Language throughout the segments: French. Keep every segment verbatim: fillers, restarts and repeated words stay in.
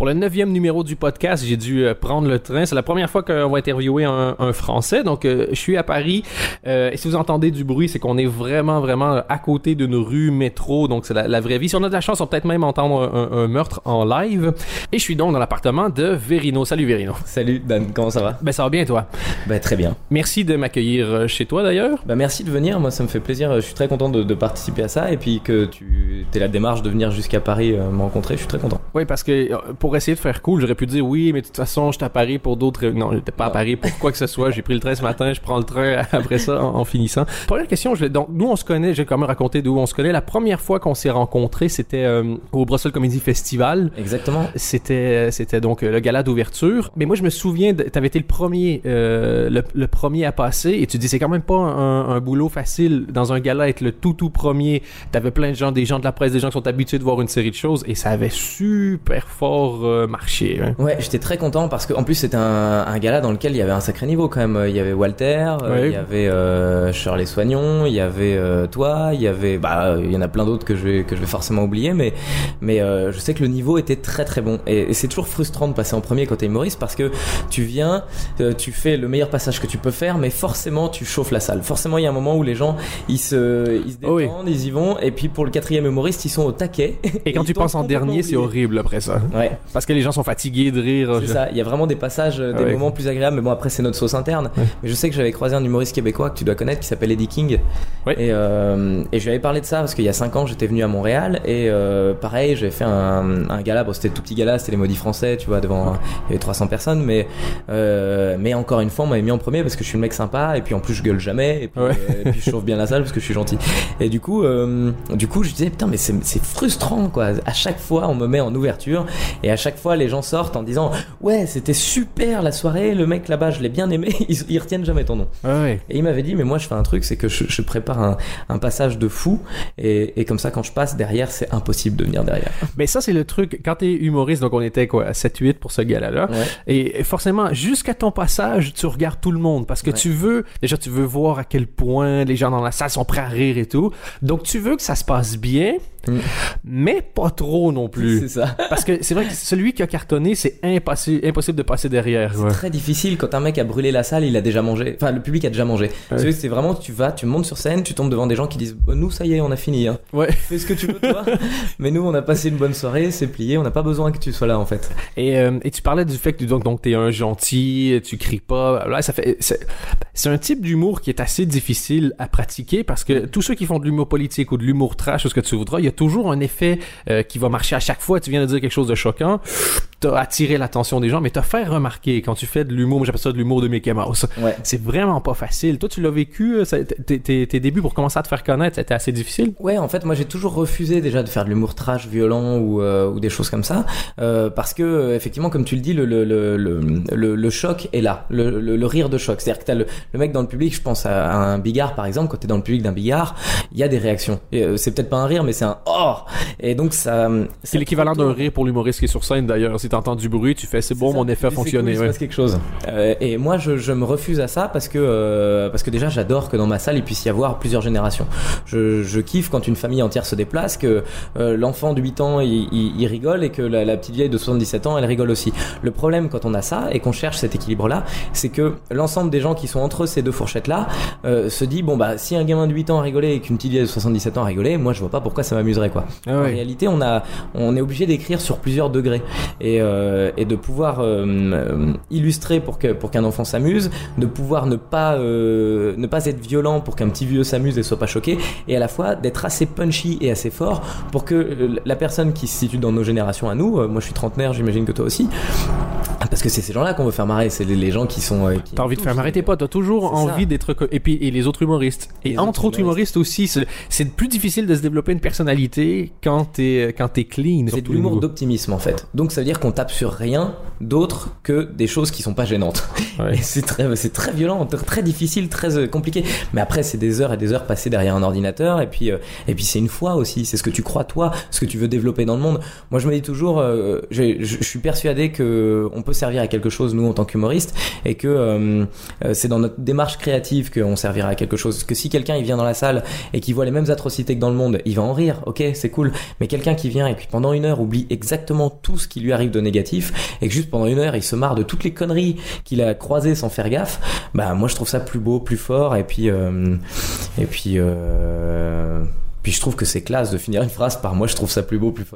Pour le neuvième numéro du podcast, j'ai dû euh, prendre le train. C'est la première fois qu'on va interviewer un, un Français. Donc, euh, je suis à Paris. Euh, et si vous entendez du bruit, c'est qu'on est vraiment, vraiment à côté d'une rue métro. Donc, c'est la, la vraie vie. Si on a de la chance, on va peut-être même entendre un, un meurtre en live. Et je suis donc dans l'appartement de Verino. Salut Verino. Salut Dan, comment ça va? Ben, ça va bien, toi? Ben, très bien. Merci de m'accueillir chez toi, d'ailleurs. Ben, merci de venir. Moi, ça me fait plaisir. Je suis très content de, de participer à ça. Et puis que tu aies la démarche de venir jusqu'à Paris euh, me rencontrer. Je suis très content. Oui, parce que pour essayer de faire cool, j'aurais pu dire oui, mais de toute façon, je suis à Paris pour d'autres... Non, j'étais pas à Paris pour quoi que ce soit. J'ai pris le train ce matin, je prends le train après ça en, en finissant. Première question, je... donc nous on se connaît, j'ai quand même raconté d'où on se connaît. La première fois qu'on s'est rencontrés, c'était euh, au Brussels Comedy Festival. Exactement. C'était c'était donc le gala d'ouverture. Mais moi je me souviens, de... t'avais été le premier, euh, le, le premier à passer, et tu dis c'est quand même pas un, un boulot facile dans un gala être le tout tout premier. T'avais plein de gens, des gens de la presse, des gens qui sont habitués de voir une série de choses, et ça avait super fort euh, marché. Hein. Ouais, j'étais très content parce qu'en plus c'était un, un gala dans lequel il y avait un sacré niveau quand même. Il y avait Walter, ouais. euh, il y avait euh, Shirley Soignon, il y avait euh, toi, il y avait, bah, il y en a plein d'autres que je vais que je vais forcément oublier, mais mais euh, je sais que le niveau était très très bon. Et, et c'est toujours frustrant de passer en premier quand t'es humoriste parce que tu viens, euh, tu fais le meilleur passage que tu peux faire, mais forcément tu chauffes la salle. Forcément il y a un moment où les gens ils se ils se détendent, oh oui. ils y vont, et puis pour le quatrième humoriste ils sont au taquet. Et, et quand tu passes en dernier, c'est horrible après ça. Ouais. Parce que les gens sont fatigués de rire. C'est je... ça, il y a vraiment des passages, des ouais. moments plus agréables, mais bon après c'est notre sauce interne. Ouais. Mais je sais que j'avais croisé un humoriste québécois que tu dois connaître qui s'appelle Eddie King. Ouais. Et, euh, et je lui avais parlé de ça parce qu'il y a cinq ans j'étais venu à Montréal et euh, pareil j'avais fait un, un gala, bon c'était tout petit gala, c'était les Maudits Français, tu vois, devant, il y avait trois cents personnes, mais euh, mais encore une fois on m'avait mis en premier parce que je suis le mec sympa et puis en plus je gueule jamais et puis, ouais. euh, et puis je chauffe bien la salle parce que je suis gentil. Et du coup, euh, du coup je disais putain mais c'est, c'est frustrant quoi, à chaque fois on me met en ouverture et à chaque fois les gens sortent en disant ouais c'était super la soirée, le mec là-bas je l'ai bien aimé, ils, ils retiennent jamais ton nom. Ouais. Et il m'avait dit mais moi je fais un truc, c'est que je, je prépare un, un passage de fou et, et comme ça quand je passe derrière c'est impossible de venir derrière. Mais ça c'est le truc, quand t'es humoriste, donc on était quoi à sept huit pour ce gala-là, ouais. et forcément jusqu'à ton passage tu regardes tout le monde parce que ouais. tu veux, déjà tu veux voir à quel point les gens dans la salle sont prêts à rire et tout, donc tu veux que ça se passe bien. Mm. Mais pas trop non plus. C'est ça. Parce que c'est vrai que celui qui a cartonné, c'est impossible, impossible de passer derrière. C'est ouais. très difficile quand un mec a brûlé la salle, il a déjà mangé. Enfin, le public a déjà mangé. Ouais. C'est, c'est vraiment, tu vas, tu montes sur scène, tu tombes devant des gens qui disent nous, ça y est, on a fini. Hein. Ouais. Fais ce que tu veux, toi. Mais nous, on a passé une bonne soirée, c'est plié, on n'a pas besoin que tu sois là, en fait. Et, euh, et tu parlais du fait que donc, donc t'es un gentil, tu cries pas. Là, ça fait. C'est, c'est un type d'humour qui est assez difficile à pratiquer parce que tous ceux qui font de l'humour politique ou de l'humour trash ou ce que tu voudras, il y a toujours un effet euh, qui va marcher à chaque fois. Tu viens de dire quelque chose de choquant, t'as attiré l'attention des gens, mais t'as fait remarquer quand tu fais de l'humour, moi j'appelle ça de l'humour de Mickey Mouse. Ouais. C'est vraiment pas facile. Toi, tu l'as vécu, ça, tes, tes, tes débuts pour commencer à te faire connaître, c'était assez difficile? Ouais, en fait, moi j'ai toujours refusé déjà de faire de l'humour trash, violent ou, euh, ou des choses comme ça, euh, parce que effectivement, comme tu le dis, le, le, le, le, le, le choc est là, le, le, le rire de choc. C'est-à-dire que t'as le, le mec dans le public, je pense à, à un bigard par exemple, quand t'es dans le public d'un bigard, il y a des réactions. Et, euh, c'est peut-être pas un rire, mais c'est un oh. Et donc ça. C'est l'équivalent d'un rire pour l'humoriste qui est sur scène d'ailleurs. Si t'entends du bruit, tu fais c'est, c'est bon, ça. Mon effet a fonctionné. Cool, ouais. Il se passe quelque chose. Euh, et moi, je, je me refuse à ça parce que euh, parce que déjà, j'adore que dans ma salle il puisse y avoir plusieurs générations. Je, je kiffe quand une famille entière se déplace, que euh, l'enfant de huit ans il, il, il rigole et que la, la petite vieille de soixante-dix-sept ans elle rigole aussi. Le problème quand on a ça et qu'on cherche cet équilibre-là, c'est que l'ensemble des gens qui sont entre ces deux fourchettes-là euh, se dit bon bah si un gamin de huit ans a rigolé et qu'une petite vieille de soixante-dix-sept ans a rigolé, moi je vois pas pourquoi ça m'amuserait quoi. Ah ouais. En réalité, on a on est obligé d'écrire sur plusieurs degrés et euh, et de pouvoir euh, euh, illustrer pour que pour qu'un enfant s'amuse, de pouvoir ne pas euh, ne pas être violent pour qu'un petit vieux s'amuse et soit pas choqué, et à la fois d'être assez punchy et assez fort pour que euh, la personne qui se situe dans nos générations à nous, euh, moi je suis trentenaire, j'imagine que toi aussi, parce que c'est ces gens-là qu'on veut faire marrer, c'est les, les gens qui sont euh, qui t'as envie de faire marrer tes potes, t'as toujours c'est envie ça. D'être et puis et les autres humoristes et les entre autres humoristes, humoristes aussi, c'est, c'est plus difficile de se développer une personnalité quand t'es quand t'es clean. C'est de l'humour d'optimisme en fait, donc ça veut dire qu'on tape sur rien d'autres que des choses qui sont pas gênantes. Ouais. Et c'est très, c'est très violent, très difficile, très compliqué. Mais après, c'est des heures et des heures passées derrière un ordinateur. Et puis, euh, et puis c'est une foi aussi. C'est ce que tu crois toi, ce que tu veux développer dans le monde. Moi, je me dis toujours, euh, je, je, je suis persuadé que on peut servir à quelque chose nous en tant qu'humoristes, et que euh, c'est dans notre démarche créative qu'on servira à quelque chose. Que si quelqu'un il vient dans la salle et qui voit les mêmes atrocités que dans le monde, il va en rire. Ok, c'est cool. Mais quelqu'un qui vient et puis pendant une heure oublie exactement tout ce qui lui arrive de négatif, et que juste pendant une heure il se marre de toutes les conneries qu'il a croisées sans faire gaffe, bah moi je trouve ça plus beau, plus fort. Et puis euh, et puis euh, Puis je trouve que c'est classe de finir une phrase par moi, je trouve ça plus beau, plus fort.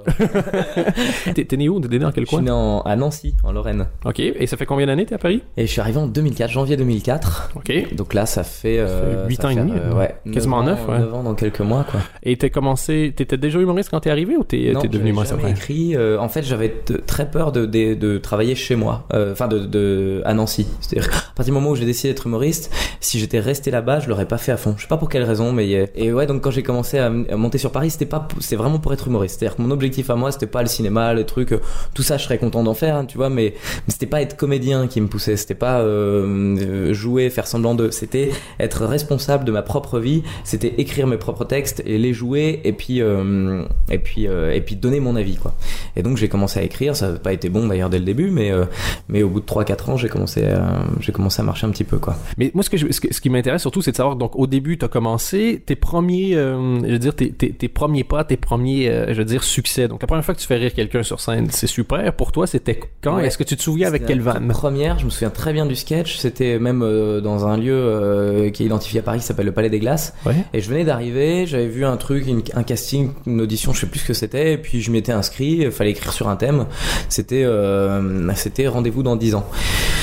t'es, t'es né où? T'es né dans quel coin? Je suis né en, à Nancy, en Lorraine. Ok, et ça fait combien d'années t'es à Paris? Et je suis arrivé en deux mille quatre, janvier deux mille quatre. Ok. Donc là, ça fait... Euh, ça fait huit ans fait, et demi. Euh, ouais. Quasiment neuf, ouais. neuf ans dans quelques mois, quoi. Et t'as commencé... T'étais déjà humoriste quand t'es arrivé ou t'es, non, t'es devenu humoriste après? Non, j'ai jamais écrit. Euh, en fait, j'avais t- très peur de, de, de travailler chez moi. Enfin, euh, de, de, à Nancy. C'est-à-dire, à partir du moment où j'ai décidé d'être humoriste, si j'étais resté là-bas, je l'aurais pas fait à fond. Je sais pas pour quelle raison, mais... Et ouais, donc quand j'ai commencé à, à monter sur Paris, c'était pas... C'était vraiment pour être humoriste. C'est-à-dire que mon objectif à moi, c'était pas le cinéma, les trucs, tout ça, je serais content d'en faire, hein, tu vois, mais, mais c'était pas être comédien qui me poussait, c'était pas euh, jouer, faire semblant de, c'était être responsable de ma propre vie, c'était écrire mes propres textes et les jouer, et puis euh, et puis euh, et puis donner mon avis, quoi. Et donc j'ai commencé à écrire, ça n'a pas été bon d'ailleurs dès le début, mais euh, mais au bout de trois quatre ans, j'ai commencé à, j'ai commencé à marcher un petit peu, quoi. Mais moi, ce que je, ce, que, ce qui m'intéresse surtout, c'est de savoir, donc au début, t'as commencé tes premiers, euh, je veux dire, tes, tes, tes premiers pas, tes premiers, euh, je veux dire, succès. Donc la première fois que tu fais rire quelqu'un sur scène, c'est super. Pour toi, c'était quand? Ouais. Est-ce que tu te souviens avec quelle vanne? La première, je me souviens très bien du sketch. C'était même euh, dans un lieu euh, qui est identifié à Paris, qui s'appelle le Palais des Glaces. Ouais. Et je venais d'arriver, j'avais vu un truc, une, un casting, une audition, je sais plus ce que c'était. Et puis je m'étais inscrit, il fallait écrire sur un thème. C'était, euh, c'était Rendez-vous dans dix ans.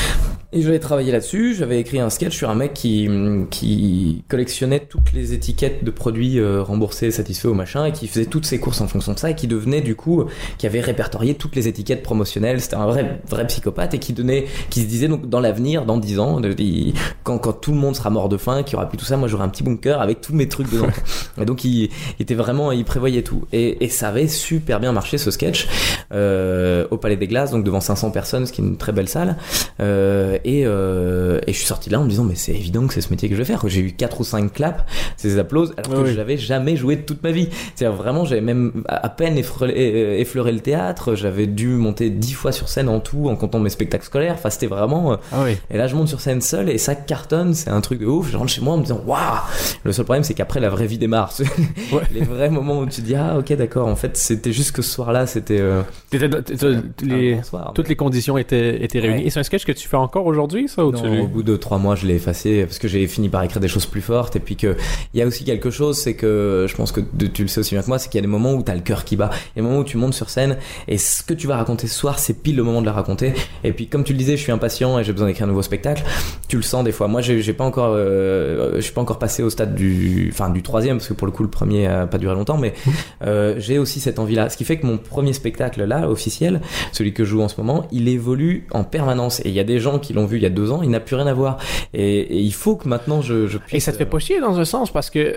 Et j'avais travaillé là-dessus, j'avais écrit un sketch sur un mec qui, qui collectionnait toutes les étiquettes de produits euh, remboursés, satisfaits ou machin, et qui faisait toutes ses courses en fonction de ça, et qui devenait du coup, qui avait répertorié toutes les étiquettes promotionnelles. C'était un vrai, vrai psychopathe, et qui donnait, qui se disait donc dans l'avenir, dans dix ans, de, il, quand, quand tout le monde sera mort de faim, qu'il y aura plus tout ça, moi j'aurai un petit bunker avec tous mes trucs dedans. Et donc il, il était vraiment, il prévoyait tout. Et, et ça avait super bien marché ce sketch, euh, au Palais des Glaces, donc devant cinq cents personnes, ce qui est une très belle salle. Euh, Et, euh, et je suis sorti là en me disant mais c'est évident que c'est ce métier que je vais faire. J'ai eu quatre ou cinq claps, ces applauses, alors que oui. je n'avais jamais joué de toute ma vie. C'est-à-dire vraiment j'avais même à peine effleuré, effleuré le théâtre. J'avais dû monter dix fois sur scène en tout en comptant mes spectacles scolaires. Enfin c'était vraiment. Ah oui. Et là je monte sur scène seul et ça cartonne. C'est un truc de ouf. Je rentre chez moi en me disant waouh. Le seul problème c'est qu'après la vraie vie démarre. Ouais. Les vrais moments où tu te dis ah ok d'accord. En fait c'était juste que ce soir-là c'était. Euh, t'étais, t'étais, les, bon soir, toutes mais... les conditions étaient étaient réunies. Ouais. Et c'est un sketch que tu fais encore aujourd'hui, ça, ou non, tu... au bout de trois mois, je l'ai effacé parce que j'ai fini par écrire des choses plus fortes. Et puis que il y a aussi quelque chose, c'est que je pense que tu le sais aussi bien que moi, c'est qu'il y a des moments où t'as le cœur qui bat. Il y a des moments où tu montes sur scène et ce que tu vas raconter ce soir, c'est pile le moment de la raconter. Et puis comme tu le disais, je suis impatient et j'ai besoin d'écrire un nouveau spectacle. Tu le sens des fois. Moi, j'ai, j'ai pas encore, euh, je suis pas encore passé au stade du, enfin du troisième parce que pour le coup, le premier a pas duré longtemps, mais euh, j'ai aussi cette envie-là. Ce qui fait que mon premier spectacle là, officiel, celui que je joue en ce moment, il évolue en permanence. Et il y a des gens qui l'ont vu il y a deux ans, il n'a plus rien à voir. Et, et il faut que maintenant je, je puisse... Et ça te fait pas chier dans un sens parce que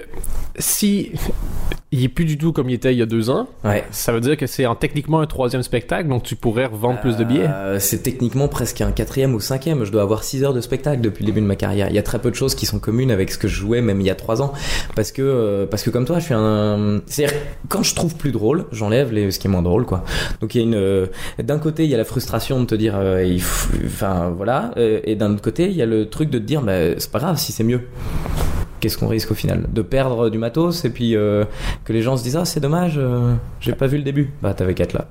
si il est plus du tout comme il était il y a deux ans, ouais. ça veut dire que c'est en techniquement un troisième spectacle, donc tu pourrais revendre euh, plus de billets. C'est techniquement presque un quatrième ou cinquième. Je dois avoir six heures de spectacle depuis le début de ma carrière. Il y a très peu de choses qui sont communes avec ce que je jouais même il y a trois ans. Parce que, euh, parce que comme toi, je suis un... C'est-à-dire, quand je trouve plus drôle, j'enlève les... ce qui est moins drôle, quoi. Donc il y a une... Euh... D'un côté, il y a la frustration de te dire... Euh, il faut... Enfin, voilà. Euh, et d'un autre côté, il y a le truc de te dire, bah, c'est pas grave si c'est mieux. Qu'est-ce qu'on risque au final? De perdre du matos et puis euh, que les gens se disent ah c'est dommage, euh, j'ai pas vu le début. Bah t'avais qu'à être là.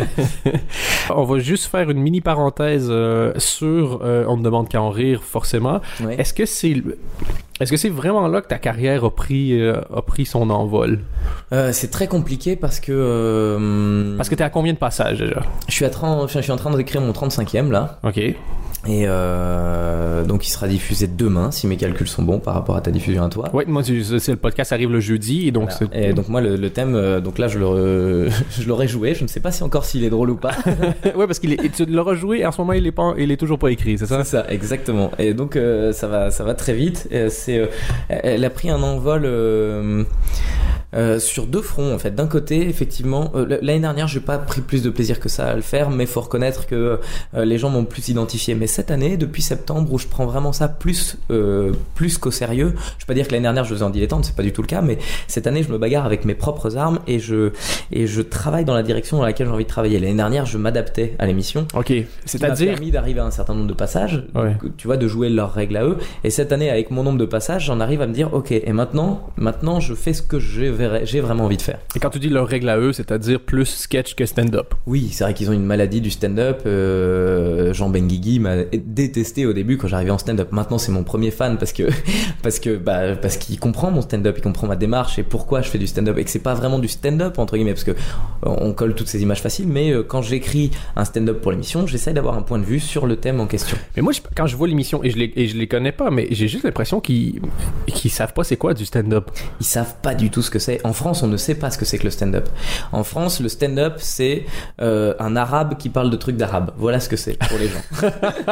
On va juste faire une mini parenthèse euh, sur euh, on ne demande qu'à en rire forcément. Ouais. Est-ce que c'est est-ce que c'est vraiment là que ta carrière a pris euh, a pris son envol? Euh, c'est très compliqué parce que euh, parce que t'es à combien de passages déjà? Je suis à trente, je suis en train d'écrire mon trente-cinquième là. Ok. Et euh, donc il sera diffusé demain si mes calculs sont bons par rapport à ta diffusion à toi. Ouais, moi c'est le podcast arrive le jeudi et donc voilà. c'est... Et donc moi le, le thème euh, donc là je le je l'aurais joué, je ne sais pas si encore s'il est drôle ou pas. Ouais parce qu'il est, tu l'auras joué et en ce moment il est pas il est toujours pas écrit, c'est ça? C'est ça exactement. Et donc euh, ça va ça va très vite. Et c'est euh, elle a pris un envol euh, Euh, sur deux fronts en fait. D'un côté, effectivement, euh, l'année dernière, j'ai pas pris plus de plaisir que ça à le faire, mais faut reconnaître que euh, les gens m'ont plus identifié. Mais cette année, depuis septembre, où je prends vraiment ça plus euh, plus qu'au sérieux. Je peux pas dire que l'année dernière je faisais en dilettante, c'est pas du tout le cas, mais cette année, je me bagarre avec mes propres armes et je et je travaille dans la direction dans laquelle j'ai envie de travailler. L'année dernière, je m'adaptais à l'émission. Ok, c'est-à-dire m'a permis d'arriver à un certain nombre de passages, ouais. tu vois, de jouer leurs règles à eux. Et cette année, avec mon nombre de passages, j'en arrive à me dire, ok, et maintenant, maintenant, je fais ce que j'ai, j'ai vraiment envie de faire. Et quand tu dis leurs règles à eux, c'est-à-dire plus sketch que stand-up. Oui, c'est vrai qu'ils ont une maladie du stand-up. Euh, Jean Benguigui m'a détesté au début quand j'arrivais en stand-up. Maintenant, c'est mon premier fan parce que parce que bah parce qu'il comprend mon stand-up, il comprend ma démarche et pourquoi je fais du stand-up et que c'est pas vraiment du stand-up entre guillemets parce que on colle toutes ces images faciles. Mais quand j'écris un stand-up pour l'émission, j'essaie d'avoir un point de vue sur le thème en question. Mais moi, je, quand je vois l'émission et je les et je les connais pas, mais j'ai juste l'impression qu'ils qu'ils savent pas c'est quoi du stand-up. Ils savent pas du tout ce que c'est. En France, on ne sait pas ce que c'est que le stand-up. En France, le stand-up, c'est euh, un arabe qui parle de trucs d'arabe. Voilà ce que c'est pour les gens.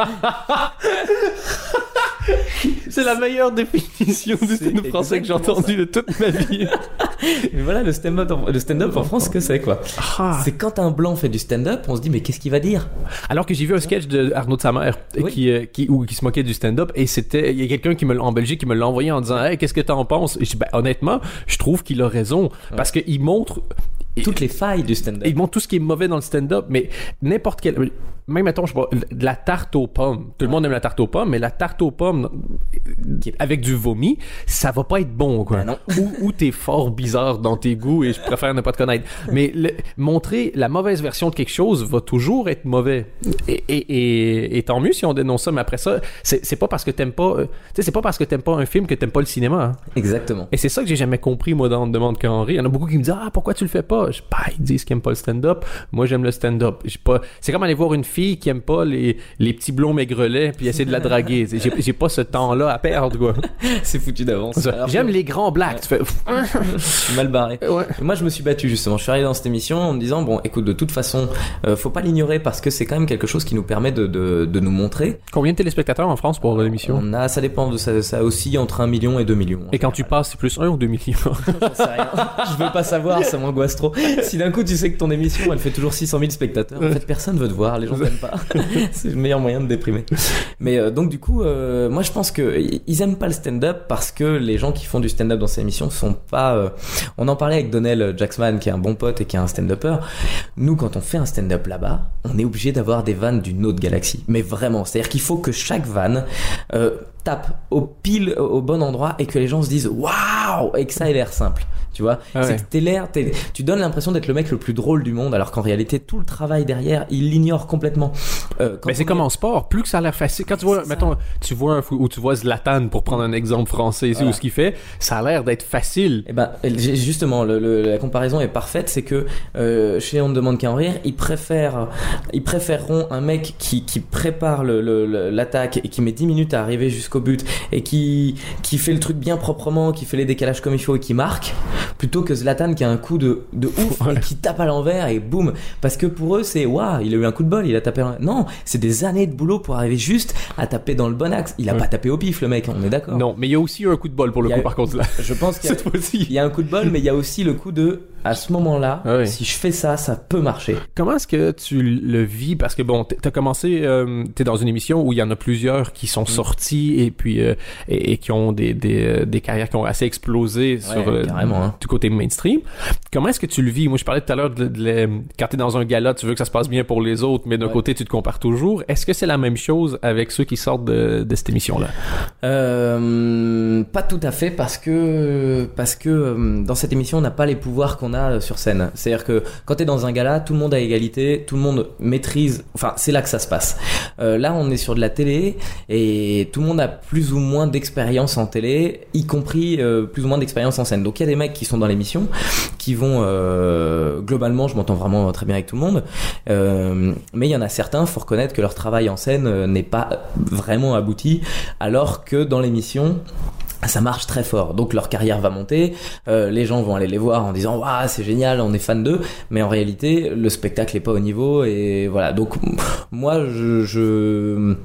C'est la meilleure définition du stand-up français que j'ai entendu de toute ma vie. Mais voilà, le stand-up, le stand-up en France, ce que c'est quoi. Ah. C'est quand un blanc fait du stand-up, on se dit mais qu'est-ce qu'il va dire. Alors que j'ai vu un sketch de Arnaud de Samer oui. qui, euh, qui, où, qui se moquait du stand-up et c'était il y a quelqu'un qui me en Belgique qui me l'a envoyé en disant hey, qu'est-ce que t'en penses. Et je dis, ben, honnêtement, je trouve qu'il a raison ouais. parce qu'il montre toutes les failles du stand-up. Il montre tout ce qui est mauvais dans le stand-up, mais n'importe quel... Même, mettons, je sais pas, de la tarte aux pommes. Tout le monde aime la tarte aux pommes, mais la tarte aux pommes avec du vomi, ça va pas être bon, quoi. Ben non. ou, ou t'es fort bizarre dans tes goûts et je préfère ne pas te connaître. Mais le, montrer la mauvaise version de quelque chose va toujours être mauvais. Et, et, et, et tant mieux si on dénonce ça, mais après ça, c'est, c'est pas parce que t'aimes pas... Euh, tu sais, c'est pas parce que t'aimes pas un film que t'aimes pas le cinéma. Hein. Exactement. Et c'est ça que j'ai jamais compris, moi, dans On demande qu'à Henri. Il y en a beaucoup qui me disent « Ah, pourquoi tu le fais pas? » Je, bah, ils disent qu'ils aiment pas le stand-up. Moi, j'aime le stand-up. J'ai pas... C'est comme aller voir une fille qui aime pas les, les petits blonds maigrelets puis essayer de la draguer. J'ai, j'ai pas ce temps-là à perdre, quoi. C'est foutu d'avance. Alors, j'aime que... les grands blacks. Ouais. Tu fais... je suis mal barré. Ouais. Moi, je me suis battu, justement. Je suis arrivé dans cette émission en me disant, bon, écoute, de toute façon, euh, faut pas l'ignorer parce que c'est quand même quelque chose qui nous permet de, de, de nous montrer. Combien de téléspectateurs en France pour l'émission? On a, ça dépend de ça, ça aussi entre un million et deux millions. Et quand tu passes, c'est plus un ou deux millions? J'en sais rien. Je veux pas savoir, ça m'angoisse trop. Si d'un coup, tu sais que ton émission, elle fait toujours six cent mille spectateurs, en fait, personne veut te voir, les gens t'aiment pas. C'est le meilleur moyen de déprimer. Mais euh, donc du coup, euh, moi je pense que ils aiment pas le stand-up parce que les gens qui font du stand-up dans ces émissions sont pas. Euh... On en parlait avec Donnell Jacksman, qui est un bon pote et qui est un stand-upper. Nous, quand on fait un stand-up là-bas, on est obligé d'avoir des vannes d'une autre galaxie. Mais vraiment, c'est-à-dire qu'il faut que chaque vanne euh, tape au pile au bon endroit et que les gens se disent waouh et que ça ait l'air simple. Tu vois, ah c'est ouais. que t'es l'air, t'es, tu donnes l'impression d'être le mec le plus drôle du monde, alors qu'en réalité, tout le travail derrière, il l'ignore complètement. Euh, Mais c'est est... comme en sport, plus que ça a l'air facile. Quand tu vois, c'est mettons, ça. tu vois un fou, ou tu vois Zlatan, pour prendre un exemple français ici, voilà. Ou ce qu'il fait, ça a l'air d'être facile. Et ben, justement, le, le, la comparaison est parfaite, c'est que euh, chez On ne demande qu'à en rire, ils préfèrent, ils préféreront un mec qui, qui prépare le, le, l'attaque et qui met dix minutes à arriver jusqu'au but et qui, qui fait le truc bien proprement, qui fait les décalages comme il faut et qui marque, plutôt que Zlatan qui a un coup de, de ouf ouais. et qui tape à l'envers et boum. Parce que pour eux, c'est waouh, il a eu un coup de bol, il a tapé à l'envers. Non, c'est des années de boulot pour arriver juste à taper dans le bon axe. Il a ouais. pas tapé au pif, le mec, on est d'accord. Non, mais il y a aussi eu un coup de bol pour le coup, a, par contre. Là. Je pense qu'il y a, cette fois-ci. Il y a un coup de bol, mais il y a aussi le coup de, à ce moment-là, ah oui. si je fais ça, ça peut marcher. Comment est-ce que tu le vis? Parce que bon, t'as commencé, euh, t'es dans une émission où il y en a plusieurs qui sont mmh. sortis et puis euh, et, et qui ont des, des, des carrières qui ont assez explosé ouais, sur euh, hein. du côté mainstream. Comment est-ce que tu le vis? Moi, je parlais tout à l'heure de, de, de quand t'es dans un gala, tu veux que ça se passe bien pour les autres, mais d'un ouais. côté, tu te compares toujours. Est-ce que c'est la même chose avec ceux qui sortent de, de cette émission-là? Euh, pas tout à fait, parce que parce que euh, dans cette émission, on n'a pas les pouvoirs qu'on a sur scène. C'est-à-dire que quand t'es dans un gala, tout le monde a égalité, tout le monde maîtrise. Enfin, c'est là que ça se passe. Euh, là, on est sur de la télé et tout le monde a plus ou moins d'expérience en télé, y compris euh, plus ou moins d'expérience en scène. Donc, il y a des mecs qui sont dans l'émission, qui vont euh, globalement, je m'entends vraiment très bien avec tout le monde, euh, mais il y en a certains, faut reconnaître que leur travail en scène euh, n'est pas vraiment abouti, alors que dans l'émission ça marche très fort, donc leur carrière va monter, euh, les gens vont aller les voir en disant waouh c'est génial, on est fan d'eux, mais en réalité le spectacle est pas au niveau et voilà. Donc moi je, je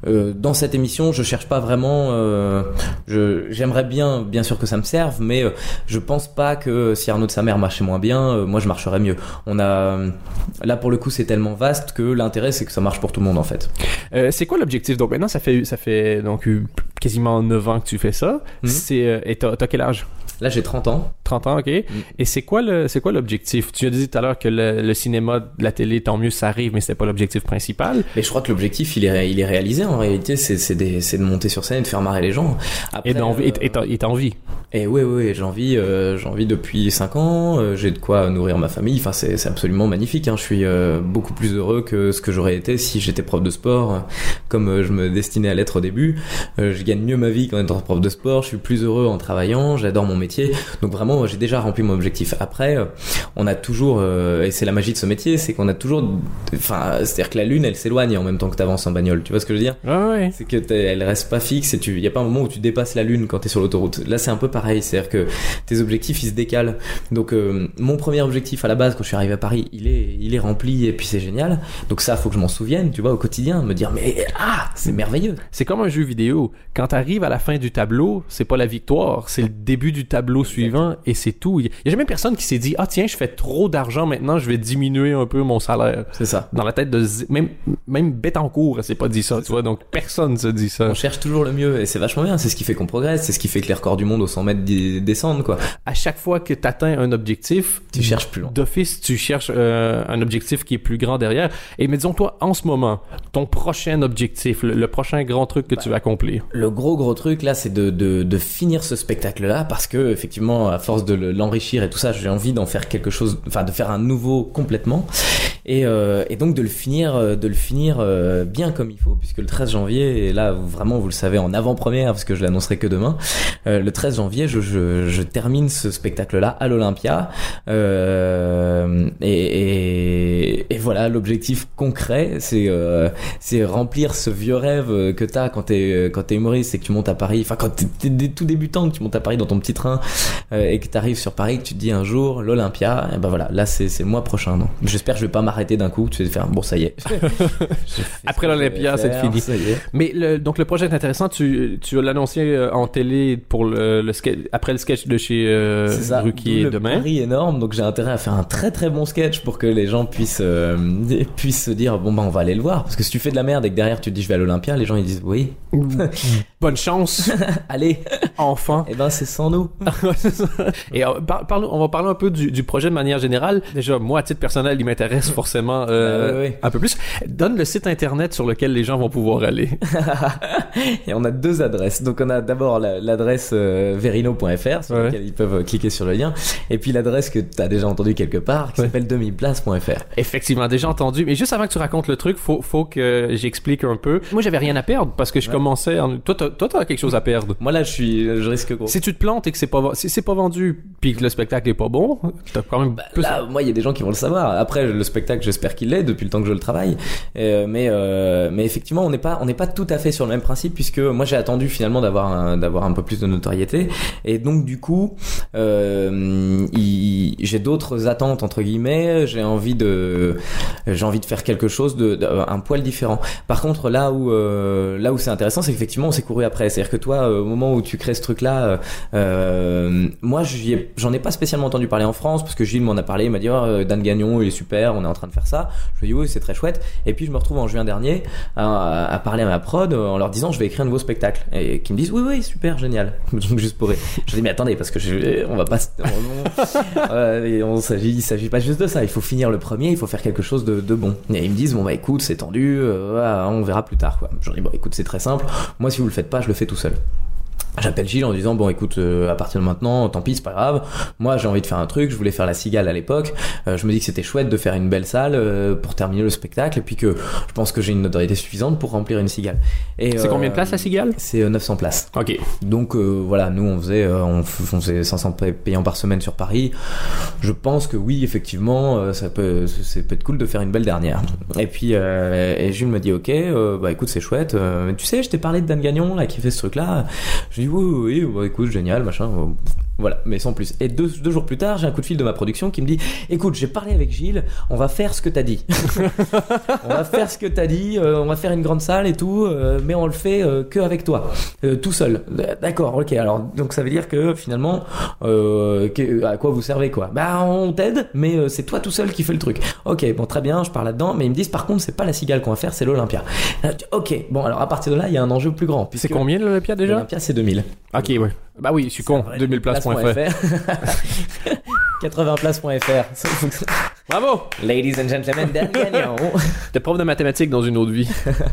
euh, dans cette émission, je cherche pas vraiment. Euh, je, j'aimerais bien, bien sûr que ça me serve, mais euh, je pense pas que si Arnaud de sa mère marchait moins bien, euh, moi je marcherais mieux. On a là pour le coup, c'est tellement vaste que l'intérêt c'est que ça marche pour tout le monde en fait. Euh, c'est quoi l'objectif? Donc maintenant, ça fait ça fait donc quasiment neuf ans que tu fais ça. Mm-hmm. C'est euh, et t'as, t'as quel âge? Là, j'ai trente ans. trente ans, ok. Mm. Et c'est quoi le, c'est quoi l'objectif? Tu as dit tout à l'heure que le, le cinéma, la télé, tant mieux, ça arrive, mais c'était pas l'objectif principal. Mais je crois que l'objectif, il est, il est réalisé en réalité. C'est, c'est, des, c'est de monter sur scène et de faire marrer les gens. Après, et, d'envie, euh, et, t'as, et t'as envie. Et oui, oui, j'ai envie, euh, j'ai envie depuis cinq ans. Euh, j'ai de quoi nourrir ma famille. Enfin, c'est, c'est absolument magnifique. Hein. Je suis euh, beaucoup plus heureux que ce que j'aurais été si j'étais prof de sport, euh, comme euh, je me destinais à l'être au début. Euh, je gagne mieux ma vie qu'en étant prof de sport. Je suis plus heureux en travaillant. J'adore mon métier. Donc vraiment, j'ai déjà rempli mon objectif. Après, on a toujours, euh, et c'est la magie de ce métier, c'est qu'on a toujours, enfin, c'est-à-dire que la lune, elle s'éloigne en même temps que t'avances en bagnole. Tu vois ce que je veux dire? Ah ouais. C'est que elle reste pas fixe et tu, y a pas un moment où tu dépasses la lune quand t'es sur l'autoroute. Là, c'est un peu pareil, c'est-à-dire que tes objectifs, ils se décalent. Donc, euh, mon premier objectif à la base, quand je suis arrivé à Paris, il est, il est rempli et puis c'est génial. Donc ça, faut que je m'en souvienne, tu vois, au quotidien, me dire, mais ah, c'est merveilleux. C'est comme un jeu vidéo. Quand t'arrives à la fin du tableau, c'est pas la victoire, c'est le début du tableau suivant et c'est tout. Il y a jamais personne qui s'est dit ah tiens je fais trop d'argent maintenant je vais diminuer un peu mon salaire. C'est ça. Dans la tête de même même Bettencourt elle s'est pas dit ça, tu vois, donc personne se dit ça. On cherche toujours le mieux et c'est vachement bien, c'est ce qui fait qu'on progresse, c'est ce qui fait que les records du monde aux cent mètres d- descendent quoi. À chaque fois que t'atteins un objectif, tu cherches plus loin. D'office tu cherches euh, un objectif qui est plus grand derrière. Et mais disons toi en ce moment ton prochain objectif, le, le prochain grand truc que bah, tu vas accomplir. Le gros gros truc là c'est de de de finir ce spectacle là parce que effectivement à force de l'enrichir et tout ça, j'ai envie d'en faire quelque chose, enfin de faire un nouveau complètement, et, euh, et donc de le finir, de le finir euh, bien comme il faut, puisque le treize janvier, et là vraiment vous le savez en avant-première parce que je l'annoncerai que demain, euh, le treize janvier, je, je, je termine ce spectacle-là à l'Olympia, euh, et, et, et voilà l'objectif concret, c'est euh, c'est remplir ce vieux rêve que t'as quand t'es quand t'es humoriste, c'est que tu montes à Paris, enfin quand t'es, t'es tout débutant, que tu montes à Paris dans ton petit train euh, et que t'arrives sur Paris, que tu te dis un jour l'Olympia, et ben voilà, là c'est c'est le mois prochain. Non, j'espère que je vais pas m'arrêter d'un coup. Tu vas faire bon, ça y est. Après l'Olympia, c'est fini. Mais le, donc le projet est intéressant. Tu tu l'as annoncé en télé pour le, le sketch, après le sketch de chez euh, Ruquier demain. Le pari énorme, donc j'ai intérêt à faire un très très bon sketch pour que les gens puissent euh, puissent se dire bon ben on va aller le voir, parce que si tu fais de la merde et que derrière tu te dis je vais à l'Olympia, les gens ils disent oui. Bonne chance. Allez, enfant. Et ben c'est sans nous. Et euh, par, parle, on va parler un peu du, du projet de manière générale. Déjà, moi, à titre personnel, il m'intéresse forcément euh, oui, oui. un peu plus. Donne le site internet sur lequel les gens vont pouvoir aller. Et on a deux adresses. Donc on a d'abord la, l'adresse euh, verino point f r sur ouais. laquelle ils peuvent cliquer sur le lien. Et puis l'adresse que tu as déjà entendue quelque part, qui ouais. s'appelle demi place point f r. Effectivement, déjà entendu. Mais juste avant que tu racontes le truc, faut, faut que j'explique un peu. Moi, j'avais rien à perdre parce que je ouais. commençais... En... Toi, t'as, toi, t'as quelque chose à perdre. Moi, là, je suis, je risque gros. Si tu te plantes et que c'est pas, si c'est pas vendu, puis que le spectacle est pas bon, t'as quand même. Bah, là, moi, il y a des gens qui vont le savoir. Après, le spectacle, j'espère qu'il l'est depuis le temps que je le travaille. Euh, mais, euh, mais effectivement, on n'est pas, on n'est pas tout à fait sur le même principe, puisque moi, j'ai attendu finalement d'avoir un, d'avoir un peu plus de notoriété, et donc du coup, euh, il, j'ai d'autres attentes entre guillemets. J'ai envie de, j'ai envie de faire quelque chose de, de un poil différent. Par contre, là où, euh, là où c'est intéressant, c'est qu'effectivement, on s'est couru après. C'est-à-dire que toi, au moment où tu crées ce truc-là, euh, moi, j'y ai, j'en ai pas spécialement entendu parler en France, parce que Gilles m'en a parlé, il m'a dit oh, Dan Gagnon, il est super, on est en train de faire ça. Je lui ai dit oui, c'est très chouette. Et puis je me retrouve en juin dernier à, à parler à ma prod en leur disant je vais écrire un nouveau spectacle, et qui me disent oui oui super génial. Donc juste pour rire. Je dis mais attendez, parce que je, on va pas, on, euh, et on s'agit, il s'agit pas juste de ça. Il faut finir le premier, il faut faire quelque chose de, de bon. Et ils me disent bon bah écoute, c'est tendu, euh, on verra plus tard quoi. Je leur dis bon écoute, c'est très simple. Moi si vous le faites pas, je le fais tout seul. J'appelle Gilles en disant bon écoute euh, à partir de maintenant tant pis c'est pas grave, moi j'ai envie de faire un truc, je voulais faire la Cigale à l'époque, euh, je me dis que c'était chouette de faire une belle salle euh, pour terminer le spectacle, et puis que je pense que j'ai une notoriété suffisante pour remplir une Cigale. Et c'est euh, combien de places la Cigale? C'est euh, neuf cents places. Ok. Donc euh, voilà, nous on faisait euh, on, f- on faisait cinq cents payants par semaine sur Paris. Je pense que oui effectivement euh, ça peut c'est peut être cool de faire une belle dernière. Et puis euh, et Jules me dit ok euh, bah écoute c'est chouette, euh, tu sais je t'ai parlé de Dan Gagnon là qui fait ce truc là. Je dis oui oui, oui bah, écoute génial machin. Voilà, mais sans plus. Et deux, deux jours plus tard, j'ai un coup de fil de ma production qui me dit écoute, j'ai parlé avec Gilles, on va faire ce que t'as dit. on va faire ce que t'as dit, euh, on va faire une grande salle et tout, euh, mais on le fait euh, que avec toi, euh, tout seul. D'accord, ok. Alors donc ça veut dire que finalement, euh, que, à quoi vous servez quoi? Bah on t'aide, mais euh, c'est toi tout seul qui fais le truc. Ok, bon très bien, je pars là-dedans, mais ils me disent par contre c'est pas la Cigale qu'on va faire, c'est l'Olympia. Ok, bon alors à partir de là, il y a un enjeu plus grand. C'est combien l'Olympia déjà? L'Olympia c'est deux mille. Ok, ouais. Bah oui, je suis con. deux mille places point f r. quatre-vingts places point f r. Bravo! Ladies and gentlemen, Dan Gagnon. T'es prof de mathématiques dans une autre vie.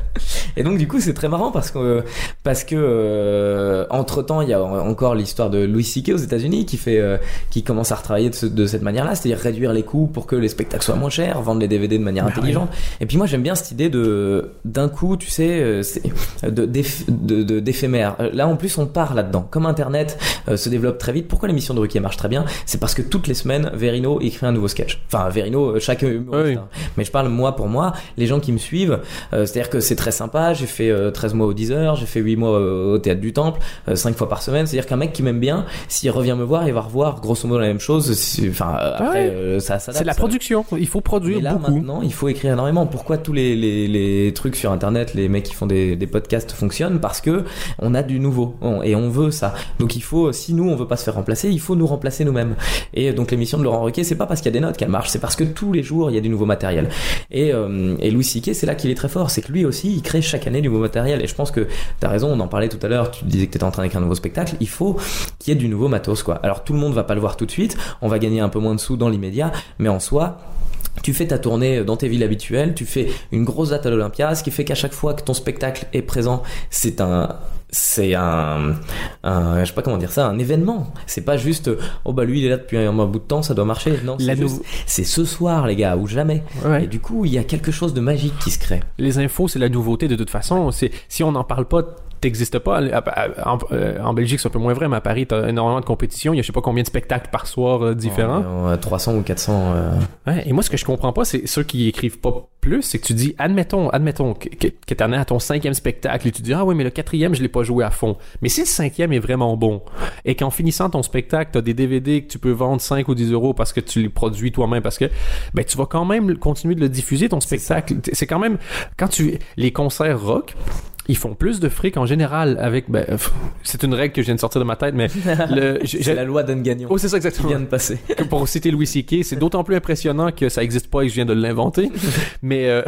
Et donc du coup c'est très marrant parce que parce que euh, entre temps il y a encore l'histoire de Louis C K aux États-Unis qui fait euh, qui commence à retravailler de, ce, de cette manière-là, c'est-à-dire réduire les coûts pour que les spectacles soient moins chers, vendre les D V D de manière bah intelligente. Ouais. Et puis moi j'aime bien cette idée de d'un coup tu sais c'est, de, d'éph- de, de d'éphémère. Là en plus on part là-dedans. Comme Internet euh, se développe très vite. Pourquoi l'émission de Ruquier marche très bien? C'est parce que toutes les semaines Verino écrit un nouveau sketch. Enfin Verino chaque humoriste. Oui. Hein. Mais je parle moi pour moi, les gens qui me suivent, euh, c'est-à-dire que c'est très sympa. J'ai fait euh, treize mois au dix heures, j'ai fait huit mois euh, au Théâtre du Temple, euh, cinq fois par semaine. C'est-à-dire qu'un mec qui m'aime bien, s'il revient me voir, il va revoir grosso modo la même chose. Enfin, euh, après, ouais. euh, ça, ça c'est de la production. Il faut produire mais là, beaucoup. Maintenant, il faut écrire énormément. Pourquoi tous les, les, les trucs sur Internet, les mecs qui font des, des podcasts fonctionnent? Parce que on a du nouveau on, et on veut ça. Donc il faut, si nous on veut pas se faire remplacer, il faut nous remplacer nous-mêmes. Et donc l'émission de Laurent Ruquier, c'est pas parce qu'il y a des notes qu'elle marche, c'est parce que tous les jours il y a du nouveau matériel. Et, euh, et Louis C K, c'est là qu'il est très fort, c'est que lui aussi, il crée chaque année du nouveau matériel. Et je pense que t'as raison, on en parlait tout à l'heure, tu disais que t'étais en train d'écrire un nouveau spectacle, il faut qu'il y ait du nouveau matos, quoi. Alors tout le monde va pas le voir tout de suite, on va gagner un peu moins de sous dans l'immédiat, mais en soi, tu fais ta tournée dans tes villes habituelles, tu fais une grosse date à l'Olympia, ce qui fait qu'à chaque fois que ton spectacle est présent, c'est un c'est un, un je sais pas comment dire ça, un événement. C'est pas juste oh bah lui il est là depuis un, un bout de temps, ça doit marcher. Non, c'est, juste, nou- c'est ce soir les gars ou jamais. Ouais. Et du coup il y a quelque chose de magique qui se crée. Les infos c'est la nouveauté de toute façon. C'est si on n'en parle pas. T'existes pas. En, en Belgique, c'est un peu moins vrai, mais à Paris, t'as énormément de compétition. Il y a je sais pas combien de spectacles par soir euh, différents. Oh, trois cents ou quatre cents. Euh... Ouais, et moi, ce que je comprends pas, c'est ceux qui écrivent pas plus, c'est que tu dis, admettons, admettons que, que, que t'en es à ton cinquième spectacle et tu dis, ah oui, mais le quatrième, je l'ai pas joué à fond. Mais si le cinquième est vraiment bon et qu'en finissant ton spectacle, t'as des D V D que tu peux vendre cinq ou dix euros parce que tu les produis toi-même, parce que, ben, tu vas quand même continuer de le diffuser, ton spectacle. C'est, c'est quand même, quand tu, les concerts rock, ils font plus de fric en général avec ben c'est une règle que je viens de sortir de ma tête mais le c'est j'ai... la loi d'Anne Gagnon. Oh c'est ça exactement. Qui vient de passer. Que pour citer Louis C K, c'est d'autant plus impressionnant que ça existe pas et que je viens de l'inventer. mais euh,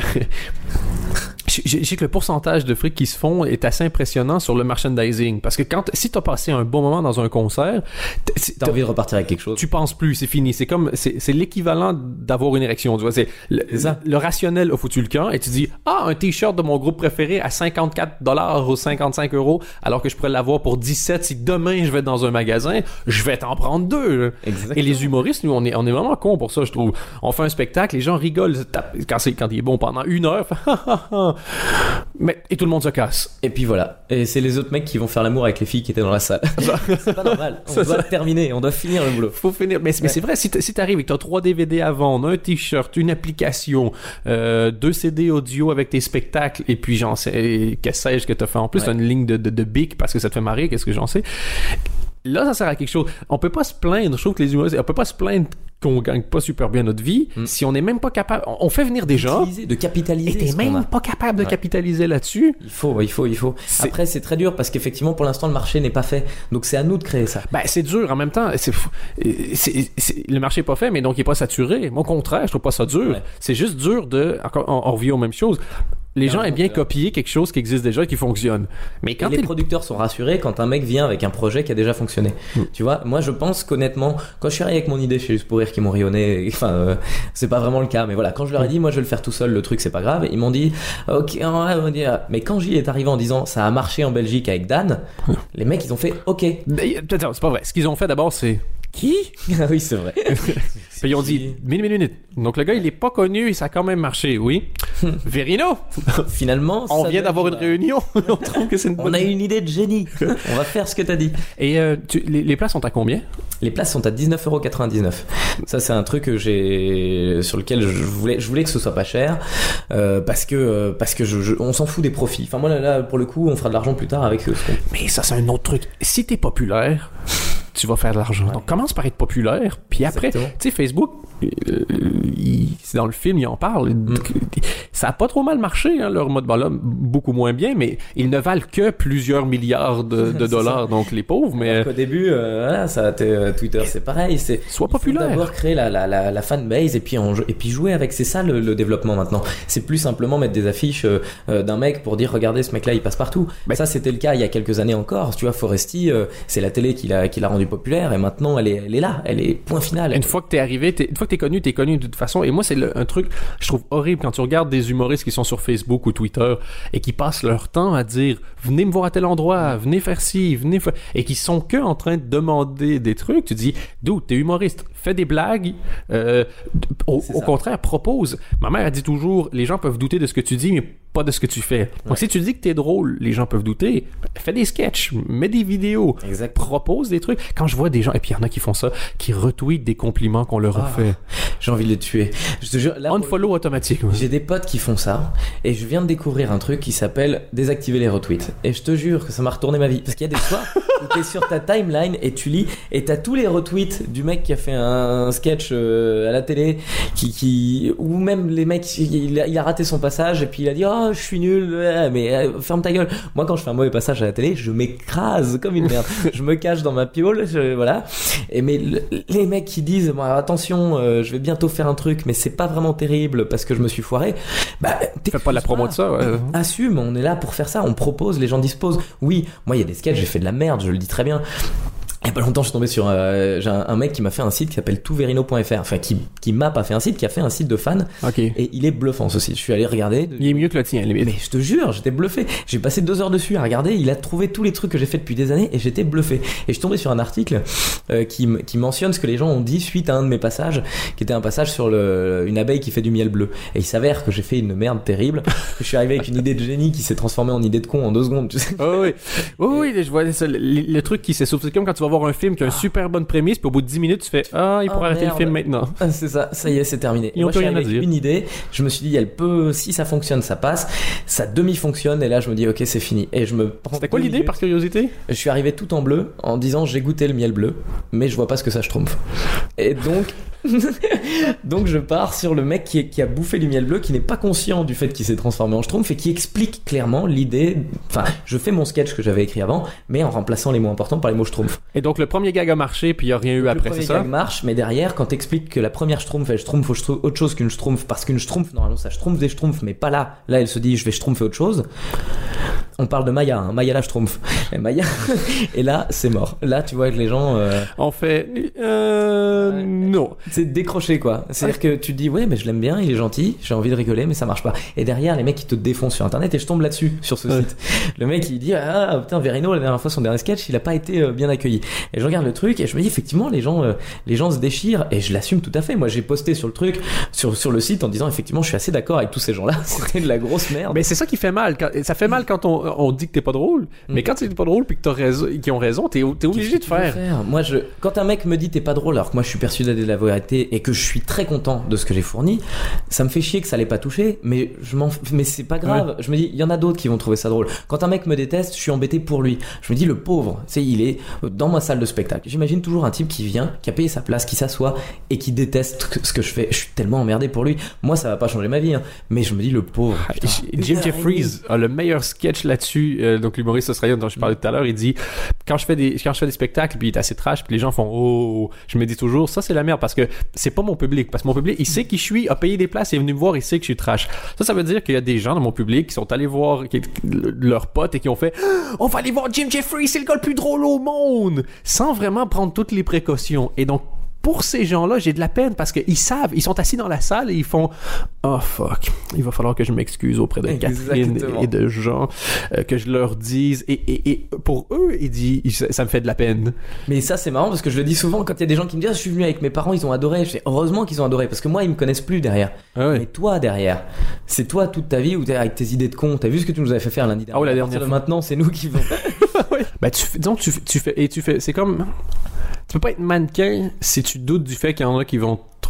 je sais que le pourcentage de fric qui se font est assez impressionnant sur le merchandising parce que quand si t'as passé un bon moment dans un concert, t'as envie de repartir avec quelque chose. Tu penses plus, c'est fini. C'est comme c'est, c'est l'équivalent d'avoir une érection. Tu vois, c'est le, c'est ça. Le rationnel a foutu le camp et tu dis ah un t-shirt de mon groupe préféré à cinquante-quatre dollars ou cinquante-cinq euros alors que je pourrais l'avoir pour dix-sept. Si demain je vais dans un magasin, je vais t'en prendre deux. Exactement. Et les humoristes, nous on est on est vraiment cons pour ça, je trouve. On fait un spectacle, les gens rigolent quand c'est quand il est bon pendant une heure. Mais et tout le monde se casse. Et puis voilà. Et c'est les autres mecs qui vont faire l'amour avec les filles qui étaient dans la salle. C'est pas normal. On ça, doit ça. terminer. On doit finir le boulot. Faut finir. Mais, ouais. mais c'est vrai. Si, si t'arrives et que t'as trois D V D à vendre, un t-shirt, une application, euh, deux C D audio avec tes spectacles, et puis j'en sais, que sais-je que t'as fait en plus, ouais. une ligne de, de, de bic parce que ça te fait marrer. Qu'est-ce que j'en sais. Là, ça sert à quelque chose. On peut pas se plaindre. Je trouve que les humoristes, on peut pas se plaindre qu'on gagne pas super bien notre vie mm. si on est même pas capable. On fait venir des gens. De capitaliser. Et t'es même pas capable de ouais. capitaliser là-dessus. Il faut, il faut, il faut. C'est... Après, c'est très dur parce qu'effectivement, pour l'instant, le marché n'est pas fait. Donc, c'est à nous de créer ça. Ben, c'est dur. En même temps, c'est, c'est, c'est le marché est pas fait, mais donc il est pas saturé. Moi, au contraire, je trouve pas ça dur. Ouais. C'est juste dur de. Encore, on, on revient aux mêmes choses. Les non, gens aiment bien euh... copier quelque chose qui existe déjà et qui fonctionne. Mais quand et les producteurs sont rassurés quand un mec vient avec un projet qui a déjà fonctionné. Mm. Tu vois, moi je pense qu'honnêtement, quand je suis arrivé avec mon idée chez Juste pour Rire qui m'ont rionné, enfin euh, c'est pas vraiment le cas, mais voilà, quand je leur ai dit, moi je vais le faire tout seul, le truc c'est pas grave, ils m'ont dit, ok, on va dire, mais quand Gilles est arrivé en disant, ça a marché en Belgique avec Dan, mm. les mecs ils ont fait, ok. Attends, c'est pas vrai. Ce qu'ils ont fait d'abord, c'est qui? Ah oui, c'est vrai. Puis ils ont dit, minute, minute. Donc le gars, il est pas connu et ça a quand même marché, oui. Verino! Finalement, on vient d'avoir une réunion. on trouve que c'est une bonne... On a une idée de génie. On va faire ce que t'as dit. Et euh, tu, les, les places sont à combien? Les places sont à dix-neuf euros quatre-vingt-dix-neuf. Ça, c'est un truc que j'ai, sur lequel je voulais, je voulais que ce soit pas cher, euh, parce que, parce que je, je, on s'en fout des profits. Enfin, moi, là, là, pour le coup, on fera de l'argent plus tard avec eux. Mais ça, c'est un autre truc. Si t'es populaire, tu vas faire de l'argent. Ouais. Donc, commence par être populaire, puis après, tu sais, Facebook, euh, il, c'est dans le film, il en parle. Mm. Ça a pas trop mal marché, hein, leur mode, bon là, beaucoup moins bien, mais ils ne valent que plusieurs milliards de, de dollars, donc les pauvres, mais... Alors qu'au début, euh, voilà, ça a été, euh, Twitter, c'est pareil, c'est... Sois populaire. Il faut d'abord créer la, la, la, la fanbase et puis, en, et puis jouer avec, c'est ça le, le développement maintenant. C'est plus simplement mettre des affiches euh, d'un mec pour dire, regardez, ce mec-là, il passe partout. Ben, ça, c'était le cas il y a quelques années encore. Tu vois, Foresti, euh, c'est la télé qui l'a, qui l'a rendu populaire et maintenant, elle est, elle est là, elle est point final. Une fois que t'es arrivé, t'es, une fois que t'es connu, t'es connu de toute façon. Et moi, c'est le, un truc, je trouve horrible quand tu regardes des humoristes qui sont sur Facebook ou Twitter et qui passent leur temps à dire, venez me voir à tel endroit, venez faire ci, venez faire... et qui sont que en train de demander des trucs. Tu dis, dude, t'es humoriste, fais des blagues, euh, au, au contraire, propose. Ma mère a dit toujours, les gens peuvent douter de ce que tu dis, mais pas de ce que tu fais. Donc, ouais. si tu dis que t'es drôle, les gens peuvent douter. Fais des sketchs, mets des vidéos, exact. Propose des trucs. Quand je vois des gens, et puis il y en a qui font ça, qui retweetent des compliments qu'on leur a ah, fait. J'ai envie de les tuer. Je te jure, là, unfollow pour... automatique. Ouais. J'ai des potes qui font ça, et je viens de découvrir un truc qui s'appelle désactiver les retweets. Et je te jure que ça m'a retourné ma vie. Parce qu'il y a des soirs où t'es sur ta timeline et tu lis, et t'as tous les retweets du mec qui a fait un sketch euh, à la télé, qui, qui, ou même les mecs, il a, il a raté son passage, et puis il a dit, oh, je suis nul, mais euh, ferme ta gueule. Moi, quand je fais un mauvais passage à la télé, je m'écrase comme une merde. Je me cache dans ma piole, je, voilà. Et mais le, les mecs qui disent, bon, attention, euh, je vais bientôt faire un truc, mais c'est pas vraiment terrible parce que je me suis foiré. Bah, fais pas la promo de ça, ouais. Assume, on est là pour faire ça, on propose, les gens disposent. Oui, moi, il y a des sketchs, j'ai fait de la merde, je le dis très bien. Il y a pas longtemps, je suis tombé sur euh, j'ai un, un mec qui m'a fait un site qui s'appelle tout verino point f r. Enfin, qui qui m'a pas fait un site, qui a fait un site de fans. Okay. Et il est bluffant ce site. Je suis allé regarder. Il est mieux que le tien, limite. Mais je te jure, j'étais bluffé. J'ai passé deux heures dessus à regarder. Il a trouvé tous les trucs que j'ai fait depuis des années et j'étais bluffé. Et je suis tombé sur un article euh, qui qui mentionne ce que les gens ont dit suite à un de mes passages, qui était un passage sur le une abeille qui fait du miel bleu. Et il s'avère que j'ai fait une merde terrible. Que je suis arrivé avec une idée de génie qui s'est transformée en idée de con en deux secondes. Tu sais. Oh oui, oh oui, je vois ça, le, le truc qui s'est sauvé. C'est comme quand tu vas voir un film qui a un super super bonne prémisse, puis au bout de dix minutes, tu fais « Ah, il pourrait oh, arrêter merde. le film maintenant. » ah, C'est ça, ça y est, c'est terminé. Ils ont moi, plus je suis rien à avec dire. Une idée, je me suis dit, elle peut, si ça fonctionne, ça passe. Ça demi-fonctionne, et là, je me dis, ok, c'est fini. Et je me prends. C'était quoi l'idée, minutes. Par curiosité? Je suis arrivé tout en bleu, en disant, j'ai goûté le miel bleu, mais je vois pas ce que ça schtroumpf. Et donc... donc je pars sur le mec qui, est, qui a bouffé du miel bleu, qui n'est pas conscient du fait qu'il s'est transformé en schtroumpf et qui explique clairement l'idée. Enfin, je fais mon sketch que j'avais écrit avant, mais en remplaçant les mots importants par les mots schtroumpf. Et donc le premier gag a marché, puis il n'y a rien eu après, c'est ça? Le premier gag marche, mais derrière, quand t'expliques que la première schtroumpf, elle schtroumpf autre chose qu'une schtroumpf, parce qu'une schtroumpf, normalement ça schtroumpf des schtroumpfs, mais pas là. Là, elle se dit, je vais schtroumpfer autre chose. On parle de Maya, hein. Maya la schtroumpf. Et Maya, et là, c'est mort. Là, tu vois que les gens. Euh... En fait, euh, ouais. non. C'est décroché, quoi. C'est-à-dire que tu te dis, ouais, mais je l'aime bien, il est gentil, j'ai envie de rigoler, mais ça marche pas. Et derrière, les mecs, ils te défoncent sur internet, et je tombe là-dessus, sur ce ouais. site. Le mec, il dit, ah, putain, Verino, la dernière fois, son dernier sketch, il a pas été euh, bien accueilli. Et je regarde le truc, et je me dis, effectivement, les gens, euh, les gens se déchirent, et je l'assume tout à fait. Moi, j'ai posté sur le truc, sur, sur le site, en disant, effectivement, je suis assez d'accord avec tous ces gens-là. C'était de la grosse merde. Mais c'est ça qui fait mal. Quand, ça fait mal quand on, on dit que t'es pas drôle, mm. mais quand t'es pas drôle, puis que t'as raison, qu'ils ont raison, t'es, t'es obligé de faire. faire. Moi, je, quand un mec me dit t'es pas drôle, alors que moi, je suis persuadé de la vérité, et que je suis très content de ce que j'ai fourni, ça me fait chier que ça l'ait pas touché, mais je m'en, mais c'est pas grave. Ouais. Je me dis, il y en a d'autres qui vont trouver ça drôle. Quand un mec me déteste, je suis embêté pour lui. Je me dis, le pauvre, tu sais, il est dans ma salle de spectacle. J'imagine toujours un type qui vient, qui a payé sa place, qui s'assoit et qui déteste ce que je fais. Je suis tellement emmerdé pour lui. Moi, ça va pas changer ma vie, hein, mais je me dis, le pauvre. Putain, Jim Jeffries a le meilleur sketch là-dessus. Euh, donc l'humoriste australien dont je parlais tout à l'heure, il dit, quand je fais des, quand je fais des spectacles, puis il est assez trash, puis les gens font oh, je me dis toujours, ça c'est la merde parce que c'est pas mon public, parce que mon public, il sait qui je suis, a payé des places, il est venu me voir, il sait que je suis trash. Ça, ça veut dire qu'il y a des gens dans mon public qui sont allés voir qui, leurs potes et qui ont fait, on va aller voir Jim Jeffries, c'est le gars le plus drôle au monde, sans vraiment prendre toutes les précautions. Et donc pour ces gens-là, j'ai de la peine parce qu'ils savent, ils sont assis dans la salle et ils font « Oh fuck, il va falloir que je m'excuse auprès de Catherine et de Jean, euh, que je leur dise. » Et, et, et pour eux, il dit, ça me fait de la peine. Mais ça, c'est marrant parce que je le dis souvent quand il y a des gens qui me disent ah, « Je suis venu avec mes parents, ils ont adoré. » Je fais « Heureusement qu'ils ont adoré parce que moi, ils me connaissent plus derrière. Ah ouais. » Mais toi, derrière, c'est toi toute ta vie où t'es avec tes idées de con. T'as vu ce que tu nous avais fait faire lundi dernier? Ah ouais, la dernière fois. Maintenant, c'est nous qui vont. ouais. Bah, tu, disons que tu, tu fais, et tu fais, c'est comme... Tu peux pas être mannequin si tu doutes du fait qu'il y en a qui vont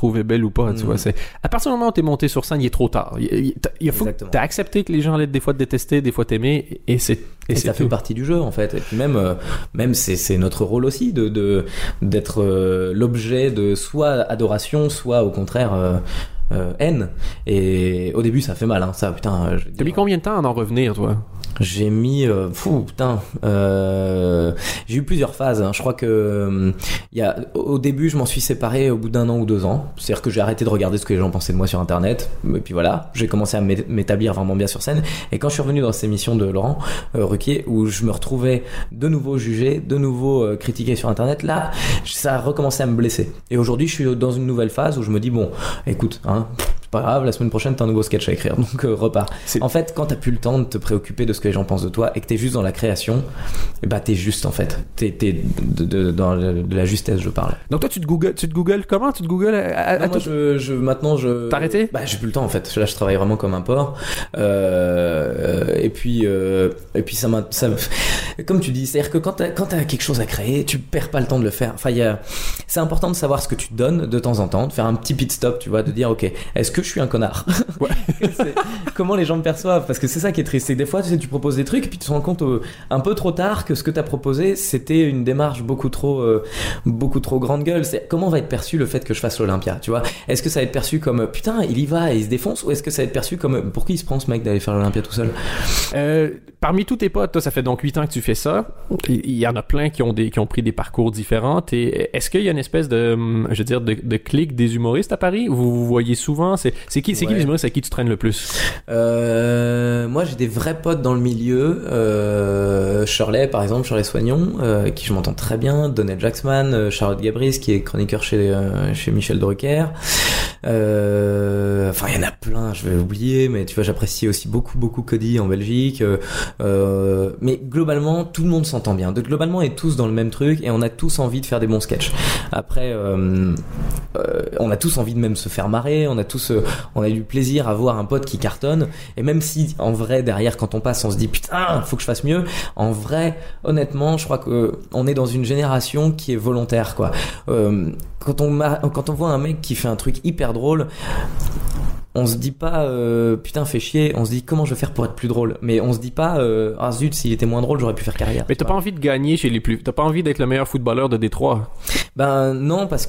trouvais belle ou pas, tu Mm. vois. C'est, à partir du moment où t'es monté sur scène, il est trop tard. Il, il, t'as- il faut, Exactement. t'as accepté que les gens allaient des fois te détester, des fois t'aimer, et c'est, et Et c'est ça fait tout. partie du jeu en fait. Et puis même, euh, même c'est, c'est notre rôle aussi de, de d'être euh, l'objet de soit adoration, soit au contraire euh, euh, haine. Et au début ça fait mal, hein, ça putain. euh, je veux T'as mis dire, combien de temps à en revenir, toi? J'ai mis, euh, fou, putain, euh, j'ai eu plusieurs phases. Hein. Je crois que euh, il y a, au début, je m'en suis séparé au bout d'un an ou deux ans. C'est-à-dire que j'ai arrêté de regarder ce que les gens pensaient de moi sur Internet. Et puis voilà, j'ai commencé à m'é- m'établir vraiment bien sur scène. Et quand je suis revenu dans cette émission de Laurent euh, Ruquier, où je me retrouvais de nouveau jugé, de nouveau euh, critiqué sur Internet, là, ça a recommencé à me blesser. Et aujourd'hui, je suis dans une nouvelle phase où je me dis bon, écoute, hein. Pas grave, la semaine prochaine t'as un nouveau sketch à écrire, donc euh, repars. C'est- En fait, quand t'as plus le temps de te préoccuper de ce que les gens pensent de toi et que t'es juste dans la création, et bah t'es juste en fait. T'es, t'es de, de- dans le- de la justesse, je parle. Donc toi, tu te googles, tu te googles comment? Tu te googles à, à- Non, à moi, tout- je, je, maintenant, je. T'as arrêté? Bah, j'ai plus le temps en fait. Là, je travaille vraiment comme un porc. Euh, et puis, euh, et puis ça m'a, ça, comme tu dis, c'est-à-dire que quand t'as, quand t'as quelque chose à créer, tu perds pas le temps de le faire. Enfin, il y a, c'est important de savoir ce que tu donnes de temps en temps, de faire un petit pit stop, tu vois, de dire, ok, est-ce que je suis un connard? Ouais. C'est- comment les gens me perçoivent, parce que c'est ça qui est triste, c'est que des fois tu sais tu proposes des trucs et puis tu te rends compte euh, un peu trop tard que ce que t'as proposé c'était une démarche beaucoup trop euh, beaucoup trop grande gueule. C'est comment va être perçu le fait que je fasse l'Olympia, tu vois? Est-ce que ça va être perçu comme putain il y va et il se défonce, ou est-ce que ça va être perçu comme pourquoi il se prend ce mec d'aller faire l'Olympia tout seul? Euh, parmi tous tes potes, toi, ça fait donc huit ans que tu fais ça. Il il y en a plein qui ont des, qui ont pris des parcours différents. Et est-ce qu'il y a une espèce de, hum, je veux dire, de, de clique des humoristes à Paris? Vous vous voyez souvent? C'est, c'est qui, c'est qui Ouais. les humoristes avec qui tu traînes le plus? Euh, moi j'ai des vrais potes dans le milieu, euh, Shirley par exemple, Shirley Soignon, euh, avec qui je m'entends très bien, Donnell Jacksman, euh, Charlotte Gabris qui est chroniqueur chez euh, chez Michel Drucker. Euh, enfin il y en a plein, je vais oublier, mais tu vois j'apprécie aussi beaucoup beaucoup Cody en Belgique. Euh, euh, mais globalement tout le monde s'entend bien. De, globalement on est tous dans le même truc et on a tous envie de faire des bons sketchs. Après euh, euh, on a tous envie de même se faire marrer, on a tous euh, on a du plaisir à voir un pote qui cartonne, et même si en vrai derrière quand on passe on se dit putain faut que je fasse mieux, en vrai honnêtement je crois que on est dans une génération qui est volontaire quoi. Euh, quand on mar- quand on voit un mec qui fait un truc hyper drôle, on se dit pas euh, putain fais chier, on se dit comment je vais faire pour être plus drôle, mais on se dit pas euh, ah zut s'il était moins drôle j'aurais pu faire carrière. Mais t'as pas envie de gagner chez les plus, t'as pas envie d'être le meilleur footballeur de Détroit. Ben non, parce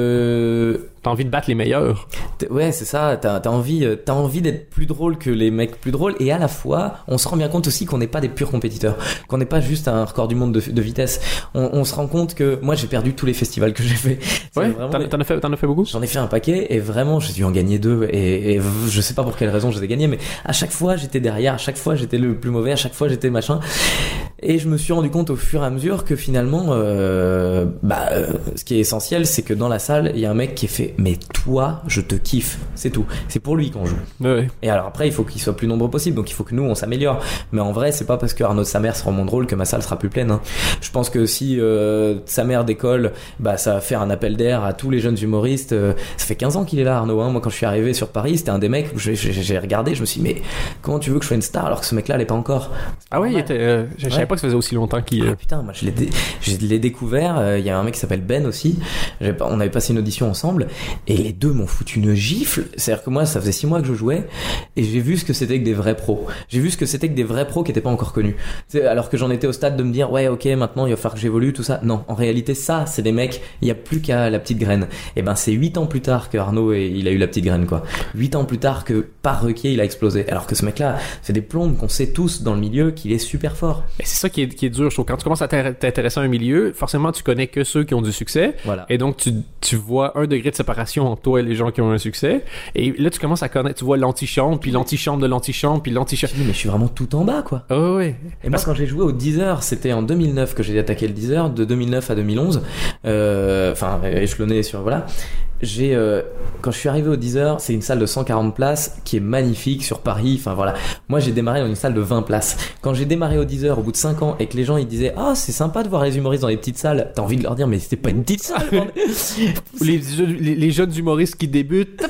que T'as envie de battre les meilleurs. T'es- ouais c'est ça, t'as, t'as envie euh, t'as envie d'être plus drôle que les mecs plus drôles, et à la fois on se rend bien compte aussi qu'on n'est pas des purs compétiteurs, qu'on n'est pas juste un record du monde de, de vitesse. On, on se rend compte que moi j'ai perdu tous les festivals que j'ai fait. C'est Ouais. vraiment T'en, des- t'en as fait, t'en as fait beaucoup? J'en ai fait un paquet et vraiment j'ai dû en gagner deux, et, et je sais pas pour quelle raison je les ai gagnés, mais à chaque fois j'étais derrière, à chaque fois j'étais le plus mauvais, à chaque fois j'étais machin, et je me suis rendu compte au fur et à mesure que finalement euh, bah euh, ce qui est essentiel c'est que dans la salle il y a un mec qui est fait mais toi je te kiffe, c'est tout, c'est pour lui qu'on joue. Ouais. Et alors après il faut qu'il soit plus nombreux possible, donc il faut que nous on s'améliore, mais en vrai c'est pas parce que Arnaud de sa mère sera moins drôle que ma salle sera plus pleine hein. Je pense que si euh, sa mère décolle, bah ça va faire un appel d'air à tous les jeunes humoristes. Euh, ça fait quinze ans qu'il est là Arnaud hein. Moi quand je suis arrivé sur Paris c'était un des mecs où j'ai, j'ai, j'ai regardé, je me suis dit mais comment tu veux que je sois une star alors que ce mec là l'est pas encore? Ah ouais, il Ouais. était, euh, je je savais Ouais. pas que ça faisait aussi longtemps qu'il, euh, Ah, putain, moi je l'ai, dé- je l'ai découvert. Il euh, y a un mec qui s'appelle Ben aussi. J'ai pas- on avait passé une audition ensemble et les deux m'ont foutu une gifle. C'est-à-dire que moi, ça faisait six mois que je jouais et j'ai vu ce que c'était que des vrais pros. J'ai vu ce que c'était que des vrais pros qui étaient pas encore connus. C'est- alors que j'en étais au stade de me dire ouais, ok, maintenant il va falloir que j'évolue tout ça. Non, en réalité, ça, c'est des mecs. Il y a plus qu'à la petite graine. Et ben, c'est huit ans plus tard que Arnaud et il a eu la petite graine quoi. Huit ans plus tard que par Ruquier il a explosé. Alors que ce mec-là, c'est des plombes qu'on sait tous dans le milieu qu'il est super fort. mais c'est ça qui est, qui est dur. Je trouve. Quand tu commences à t'in- t'intéresser à un milieu, forcément, tu connais que ceux qui ont du succès. Voilà. Et donc, tu, tu vois un degré de séparation entre toi et les gens qui ont un succès. Et là, tu commences à connaître, tu vois l'antichambre, puis l'antichambre de l'antichambre, puis Je l'antichambre. me dis, mais je suis vraiment tout en bas quoi. Ah ouais. Et moi, quand j'ai joué au Deezer, c'était en deux mille neuf que j'ai attaqué le Deezer, de deux mille neuf à deux mille onze, euh, enfin échelonné sur voilà. J'ai euh, quand je suis arrivé au Deezer, c'est une salle de cent quarante places qui est magnifique sur Paris. Enfin voilà, moi j'ai démarré dans une salle de vingt places. Quand j'ai démarré au Deezer au bout de cinq ans et que les gens ils disaient ah c'est sympa de voir les humoristes dans les petites salles, t'as envie de leur dire mais c'était pas une petite salle. bordel. Ou les, les, les jeunes humoristes qui débutent.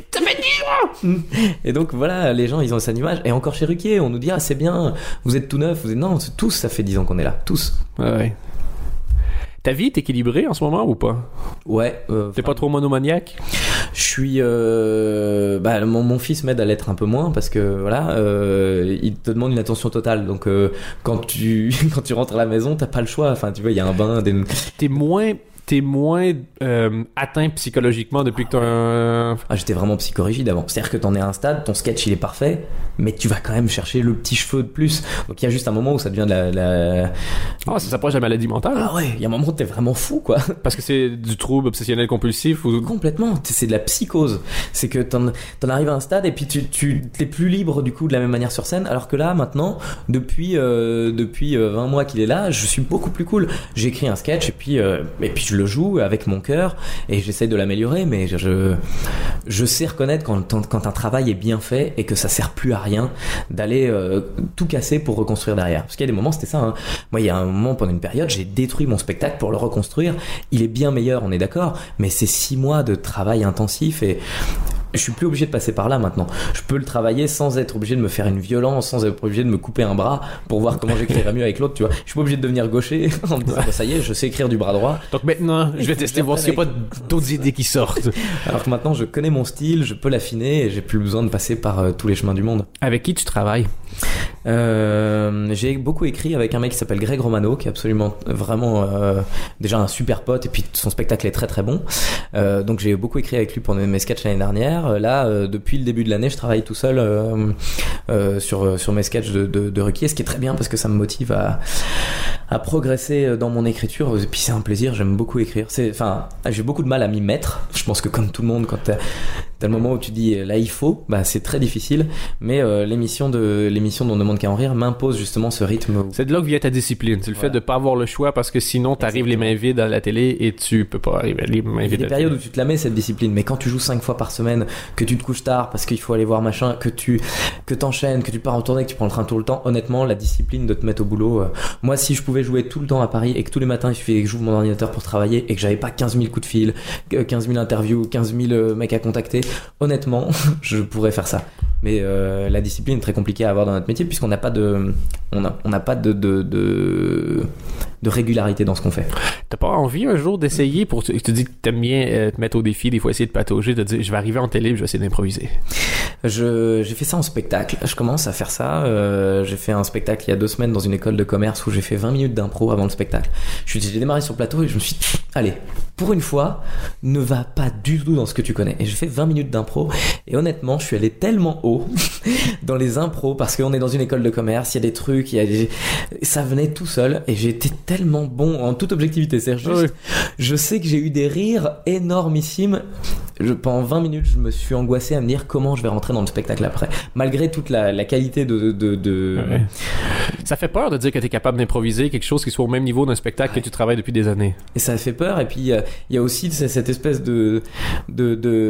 Et donc voilà, les gens ils ont cette image. Et encore chez Ruquier, on nous dit ah c'est bien, vous êtes tout neuf, vous êtes non, c'est tous ça fait dix ans qu'on est là, tous. Ouais, ouais. Ta vie est équilibrée en ce moment ou pas? Ouais. Euh, T'es pas trop monomaniaque? Je suis... Euh, bah, mon, mon fils m'aide à l'être un peu moins parce que voilà, euh, il te demande une attention totale. Donc euh, quand, tu, quand tu rentres à la maison, t'as pas le choix. Enfin, tu vois, il y a un bain... Des... T'es moins... T'es moins euh, atteint psychologiquement depuis que t'as un... Ah, j'étais vraiment psychorigide avant. C'est-à-dire que t'en es à un stade, ton sketch il est parfait, mais tu vas quand même chercher le petit cheveu de plus. Donc il y a juste un moment où ça devient de la... la... Ah, ça s'approche de la maladie mentale. Ah ouais, il y a un moment où t'es vraiment fou, quoi. Parce que c'est du trouble obsessionnel compulsif ou... Complètement, c'est de la psychose. C'est que t'en, t'en arrives à un stade et puis tu, tu t'es plus libre du coup de la même manière sur scène, alors que là, maintenant, depuis, euh, depuis euh, vingt mois qu'il est là, je suis beaucoup plus cool. J'écris un sketch et puis, euh, et puis je le joue avec mon cœur et j'essaie de l'améliorer, mais je, je, je sais reconnaître quand, quand un travail est bien fait et que ça sert plus à rien d'aller euh, tout casser pour reconstruire derrière. Parce qu'il y a des moments, c'était ça. Hein. Moi, il y a un moment, pendant une période, j'ai détruit mon spectacle pour le reconstruire. Il est bien meilleur, on est d'accord, mais c'est six mois de travail intensif et je suis plus obligé de passer par là maintenant. Je peux le travailler sans être obligé de me faire une violence, sans être obligé de me couper un bras pour voir comment j'écrirai mieux avec l'autre, tu vois. Je suis pas obligé de devenir gaucher en me disant bah, ça y est, je sais écrire du bras droit. Donc maintenant, je vais tester voir s'il n'y a pas d'autres idées qui sortent. Alors que maintenant, je connais mon style, je peux l'affiner et j'ai plus besoin de passer par euh, tous les chemins du monde. Avec qui tu travailles? Euh, j'ai beaucoup écrit avec un mec qui s'appelle Greg Romano, qui est absolument vraiment euh, déjà un super pote et puis son spectacle est très très bon. Euh, donc j'ai beaucoup écrit avec lui pour mes sketchs l'année dernière. Là, euh, depuis le début de l'année, je travaille tout seul euh, euh, sur sur mes sketchs de, de, de Ruquier, ce qui est très bien parce que ça me motive à à progresser dans mon écriture. Et puis c'est un plaisir, j'aime beaucoup écrire. C'est, enfin, j'ai beaucoup de mal à m'y mettre. Je pense que comme tout le monde, quand t'as, t'as le moment où tu dis là il faut, bah c'est très difficile. Mais euh, l'émission de l'émission dont on ne demande qu'à en rire m'impose justement ce rythme. Où... C'est de là que vient ta discipline. C'est le voilà. fait de pas avoir le choix parce que sinon t'arrives les mains vides à la télé et tu peux pas arriver les mains vides. Il y a des périodes où tu te la mets cette discipline, mais quand tu joues cinq fois par semaine, que tu te couches tard parce qu'il faut aller voir machin, que tu que t'enchaînes, que tu pars en tournée, que tu prends le train tout le temps, honnêtement la discipline de te mettre au boulot. Euh... Moi si je pouvais jouer tout le temps à Paris et que tous les matins il suffisait que j'ouvre mon ordinateur pour travailler et que j'avais pas quinze mille coups de fil, quinze mille interviews, quinze mille mecs à contacter, honnêtement je pourrais faire ça. Mais euh, la discipline est très compliquée à avoir dans notre métier puisqu'on n'a pas de on a on n'a pas de de, de de régularité dans ce qu'on fait. T'as pas envie un jour d'essayer pour tu te dis que t'aimes bien euh, te mettre au défi, des fois essayer de patauger, de dire je vais arriver en télé, je vais essayer d'improviser. Je j'ai fait ça en spectacle. Je commence à faire ça. Euh, j'ai fait un spectacle il y a deux semaines dans une école de commerce où j'ai fait vingt minutes d'impro avant le spectacle. Je suis j'ai démarré sur le plateau et je me suis dit, allez, pour une fois, ne va pas du tout dans ce que tu connais. Et j'ai fait vingt minutes d'impro et honnêtement, je suis allé tellement haut dans les impros parce qu'on est dans une école de commerce, il y a des trucs, il y a des... ça venait tout seul et j'ai été tellement bon en toute objectivité. C'est juste, oui. Je sais que j'ai eu des rires énormissimes. Je, pendant vingt minutes, je me suis angoissé à me dire comment je vais rentrer dans le spectacle après, malgré toute la, la qualité de, de, de... Ouais. Ça fait peur de dire que tu es capable d'improviser quelque chose qui soit au même niveau d'un spectacle ouais. que tu travailles depuis des années. Et ça fait peur. Et puis il y, y a aussi cette espèce de de,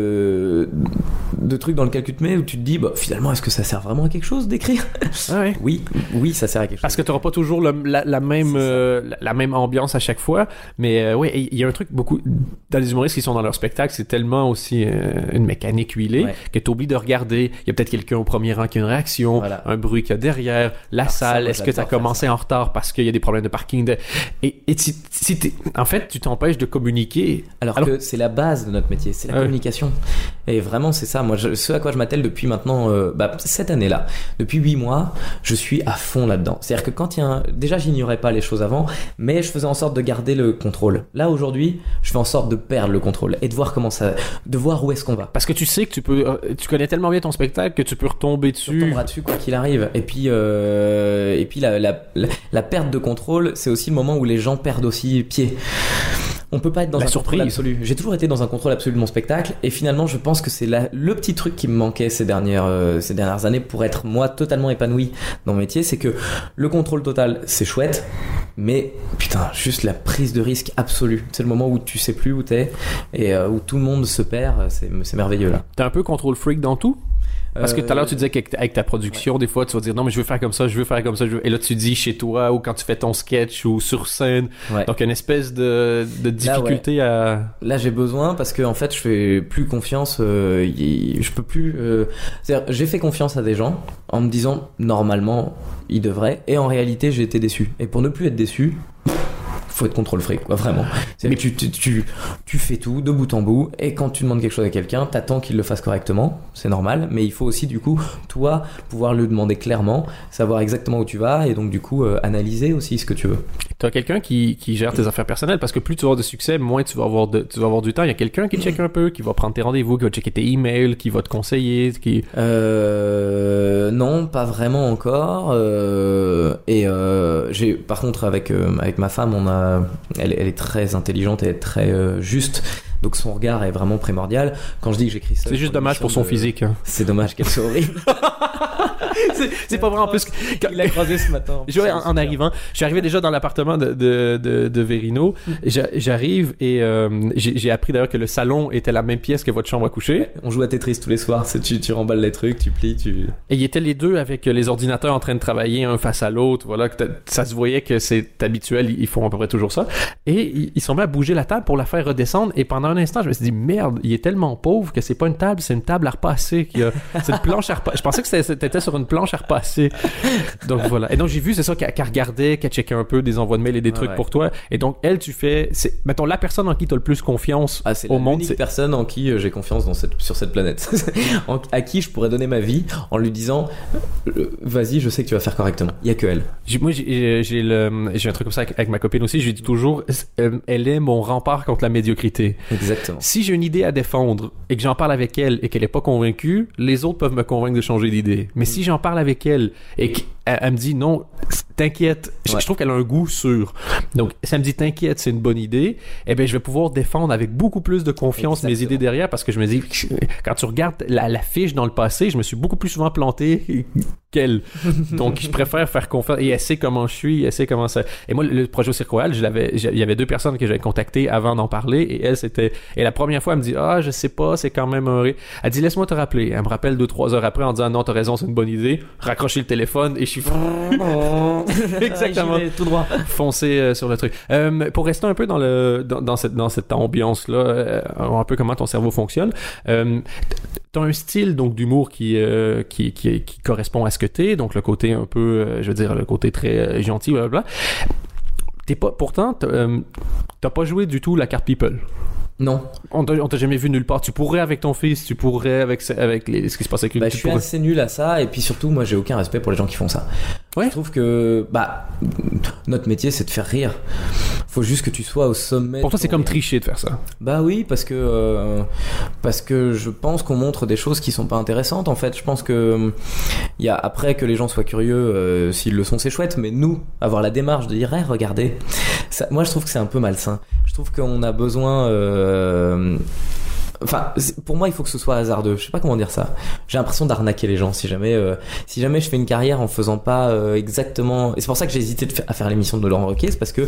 de de truc dans lequel tu te mets où tu te dis bah finalement est-ce que ça sert vraiment à quelque chose d'écrire? Ah ouais. Oui, oui, ça sert à quelque chose. Parce que tu n'auras pas toujours le, la, la même euh, la, la même ambiance à chaque fois, mais euh, oui, il y a un truc beaucoup dans les humoristes qui sont dans leur spectacle, c'est tellement aussi euh, une mécanique huilée ouais. que tu oublies de regarder. Il y a peut-être quelqu'un au premier rang qui a une réaction, voilà. un bruit qu'il y a derrière, la Alors salle. Ça, est-ce que tu as commencé en retard parce qu'il y a des problèmes de parking de... et, et si, si t'es... en fait, tu t'empêches de communiquer. Alors, Alors que c'est la base de notre métier, c'est la euh... communication. Et vraiment, c'est ça. Moi, je, ce à quoi je m'attelle depuis maintenant, euh, bah, cette année-là, depuis huit mois, je suis à fond là-dedans. C'est-à-dire que quand il y a un... déjà, j'ignorais pas les choses avant, mais je faisais en sorte de garder le contrôle. Là, aujourd'hui, je fais en sorte de perdre le contrôle et de voir comment ça, de voir où est-ce qu'on va. Parce que tu sais que tu peux, tu connais tellement bien ton spectacle que tu peux retomber dessus. Tu retomberas dessus quoi qu'il arrive. Et puis, euh, et puis la, la, la, la perte de contrôle, c'est aussi le moment où les gens perdent aussi pied. On peut pas être dans la un surprise. contrôle absolu. J'ai toujours été dans un contrôle absolu de mon spectacle et finalement je pense que c'est la, le petit truc qui me manquait ces dernières, euh, ces dernières années pour être moi totalement épanoui dans mon métier, c'est que le contrôle total c'est chouette, mais putain juste la prise de risque absolue, c'est le moment où tu sais plus où t'es et euh, où tout le monde se perd, c'est, c'est merveilleux là. T'es un peu contrôle freak dans tout? Parce que tout à l'heure, tu disais qu'avec ta production, ouais. des fois, tu vas dire non, mais je veux faire comme ça, je veux faire comme ça. Je veux... Et là, tu dis chez toi ou quand tu fais ton sketch ou sur scène. Ouais. Donc, une espèce de, de difficulté là, ouais. à. Là, j'ai besoin parce que en fait, je fais plus confiance. Euh, y... Je peux plus. Euh... C'est-à-dire, j'ai fait confiance à des gens en me disant normalement, ils devraient. Et en réalité, j'ai été déçu. Et pour ne plus être déçu. faut être contrôle fric, quoi, vraiment. C'est mais tu, tu, tu, tu fais tout de bout en bout, et quand tu demandes quelque chose à quelqu'un, t'attends qu'il le fasse correctement, c'est normal, mais il faut aussi, du coup, toi, pouvoir le demander clairement, savoir exactement où tu vas, et donc, du coup, euh, analyser aussi ce que tu veux. Tu as quelqu'un qui, qui gère tes affaires personnelles, parce que plus tu vas avoir de succès, moins tu vas avoir, de, tu vas avoir du temps. Il y a quelqu'un qui check un peu, qui va prendre tes rendez-vous, qui va checker tes emails, qui va te conseiller, qui... Euh, non, pas vraiment encore. Euh, et euh, j'ai, par contre, avec euh, avec ma femme, on a, elle, elle est très intelligente et très euh, juste. Donc son regard est vraiment primordial. Quand je dis que j'écris ça, c'est juste dommage pour son de... physique. Hein. C'est dommage qu'elle soit horrible. c'est, c'est pas vrai en plus. Quand... Il l'a croisé ce matin. Je, en, en arrivant, je suis arrivé déjà dans l'appartement de de de, de Verino. J'arrive et euh, j'ai, j'ai appris d'ailleurs que le salon était la même pièce que votre chambre à coucher. Ouais, on joue à Tetris tous les soirs. C'est, tu tu remballes les trucs, tu plies, tu. Et ils étaient les deux avec les ordinateurs en train de travailler un face à l'autre. Voilà, que ça se voyait que c'est habituel. Ils font à peu près toujours ça. Et ils, ils sont mis à bouger la table pour la faire redescendre. Et pendant un instant, je me suis dit merde, il est tellement pauvre que c'est pas une table, c'est une table à repasser. Qui a... C'est une planche à repasser. Je pensais que c'était, t'étais sur une planche à repasser. Donc voilà. Et donc j'ai vu, c'est ça, qu'elle, qu'elle regardait, qu'elle checkait un peu des envois de mails et des ah, trucs ouais. pour toi. Et donc elle, tu fais, c'est, mettons, la personne en qui tu as le plus confiance ah, c'est au monde. C'est la personne en qui euh, j'ai confiance dans cette, sur cette planète. en, à qui je pourrais donner ma vie en lui disant, euh, vas-y, je sais que tu vas faire correctement. Il y a que elle. J'ai, moi, j'ai, j'ai, le, j'ai un truc comme ça avec, avec ma copine aussi. Je lui dis toujours, euh, elle est mon rempart contre la médiocrité. Exactement. Si j'ai une idée à défendre et que j'en parle avec elle et qu'elle est pas convaincue, les autres peuvent me convaincre de changer d'idée. Mais si j'en parle avec elle et qu'elle elle me dit non, t'inquiète, ouais. je trouve qu'elle a un goût sûr. Donc, si elle me dit t'inquiète, c'est une bonne idée, eh bien, je vais pouvoir défendre avec beaucoup plus de confiance Exactement. Mes idées derrière parce que je me dis, quand tu regardes la, la fiche dans le passé, je me suis beaucoup plus souvent planté qu'elle. Donc, je préfère faire confiance. Et elle sait comment je suis, elle sait comment ça. Et moi, le projet au Cirque Royal, je l'avais, il y avait deux personnes que j'avais contactées avant d'en parler et elle, c'était. Et la première fois, elle me dit, ah, je sais pas, c'est quand même un. Elle dit, laisse-moi te rappeler. Elle me rappelle deux, trois heures après en disant, non, t'as raison, c'est une bonne idée. Raccrocher le téléphone et je suis. Exactement. Tout droit. Foncer euh, sur le truc. Euh, pour rester un peu dans le dans, dans cette dans cette ambiance là, euh, un peu comment ton cerveau fonctionne. Euh, t'as un style donc d'humour qui euh, qui, qui qui correspond à ce que t'es, donc le côté un peu, euh, je veux dire le côté très euh, gentil, blablabla. T'es pas pourtant t'as, euh, t'as pas joué du tout la carte people. Non. On t'a, on t'a jamais vu nulle part. Tu pourrais avec ton fils, tu pourrais avec, avec les, ce qui se passe avec lui. Bah, je suis pourrais... assez nul à ça, et puis surtout, moi, j'ai aucun respect pour les gens qui font ça. Ouais. Je trouve que, bah, notre métier, c'est de faire rire. Faut juste que tu sois au sommet. Pour toi, c'est comme rire. tricher de faire ça. Bah oui, parce que, euh, parce que je pense qu'on montre des choses qui sont pas intéressantes, en fait. Je pense que, il y a, après que les gens soient curieux, euh, s'ils le sont, c'est chouette, mais nous, avoir la démarche de dire, hey, regardez. Ça, moi, je trouve que c'est un peu malsain. Je trouve qu'on a besoin, euh, enfin, pour moi, il faut que ce soit hasardeux. Je sais pas comment dire ça. J'ai l'impression d'arnaquer les gens si jamais, euh, si jamais je fais une carrière en faisant pas euh, exactement. Et c'est pour ça que j'ai hésité de fa- à faire l'émission de Laurent Ruquier, c'est parce que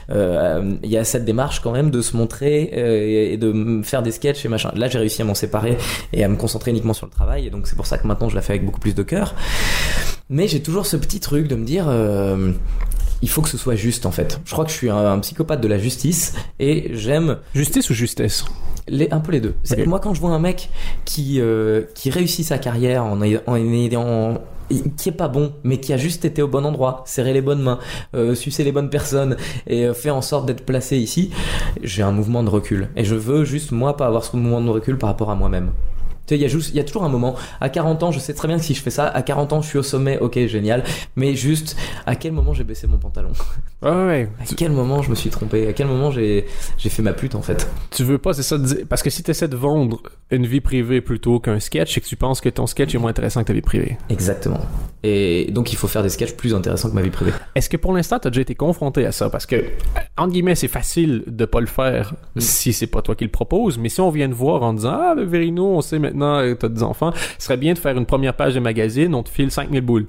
euh, il y a cette démarche quand même de se montrer euh, et de faire des sketchs et machin. Là, j'ai réussi à m'en séparer et à me concentrer uniquement sur le travail. Et donc, c'est pour ça que maintenant, je la fais avec beaucoup plus de cœur. Mais j'ai toujours ce petit truc de me dire. Euh, Il faut que ce soit juste en fait. Je crois que je suis un, un psychopathe de la justice et j'aime... Justice ou justesse ? Les, un peu les deux. C'est, okay. Moi quand je vois un mec qui, euh, qui réussit sa carrière en ayant... En, qui est pas bon, mais qui a juste été au bon endroit, serré les bonnes mains, euh, sucé les bonnes personnes et euh, fait en sorte d'être placé ici, j'ai un mouvement de recul. Et je veux juste moi pas avoir ce mouvement de recul par rapport à moi-même. Tu sais, il y a juste, il y a toujours un moment. À quarante ans, je sais très bien que si je fais ça, à quarante ans, je suis au sommet, ok, génial. Mais juste, à quel moment j'ai baissé mon pantalon ? Ouais, ouais. À quel moment je me suis trompé ? À quel moment j'ai, j'ai fait ma pute, en fait ? Tu veux pas, c'est ça, de dire... parce que si t'essaies de vendre une vie privée plutôt qu'un sketch, c'est que tu penses que ton sketch est moins intéressant que ta vie privée. Exactement. Et donc, il faut faire des sketchs plus intéressants que ma vie privée. Est-ce que pour l'instant, t'as déjà été confronté à ça ? Parce que, entre guillemets, c'est facile de pas le faire mm. si c'est pas toi qui le propose, mais si on vient te voir en disant, ah, ben, Verino, on sait maintenant, t'as des enfants, ce serait bien de faire une première page de magazine, on te file cinq mille boules.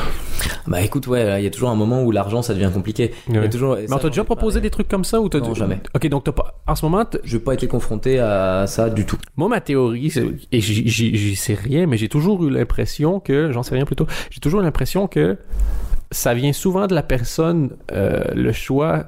Bah écoute, ouais, il y a toujours un moment où l'argent ça devient compliqué. Ouais. Il y a toujours, mais on t'a déjà proposé des trucs comme ça ou t'as non, dû... jamais. Ok, donc t'as pas. En ce moment, t'as... je n'ai pas été confronté à ça du tout. Moi, ma théorie, c'est... et j'y, j'y, j'y sais rien, mais j'ai toujours eu l'impression que, j'en sais rien plutôt, j'ai toujours eu l'impression que ça vient souvent de la personne, euh, le choix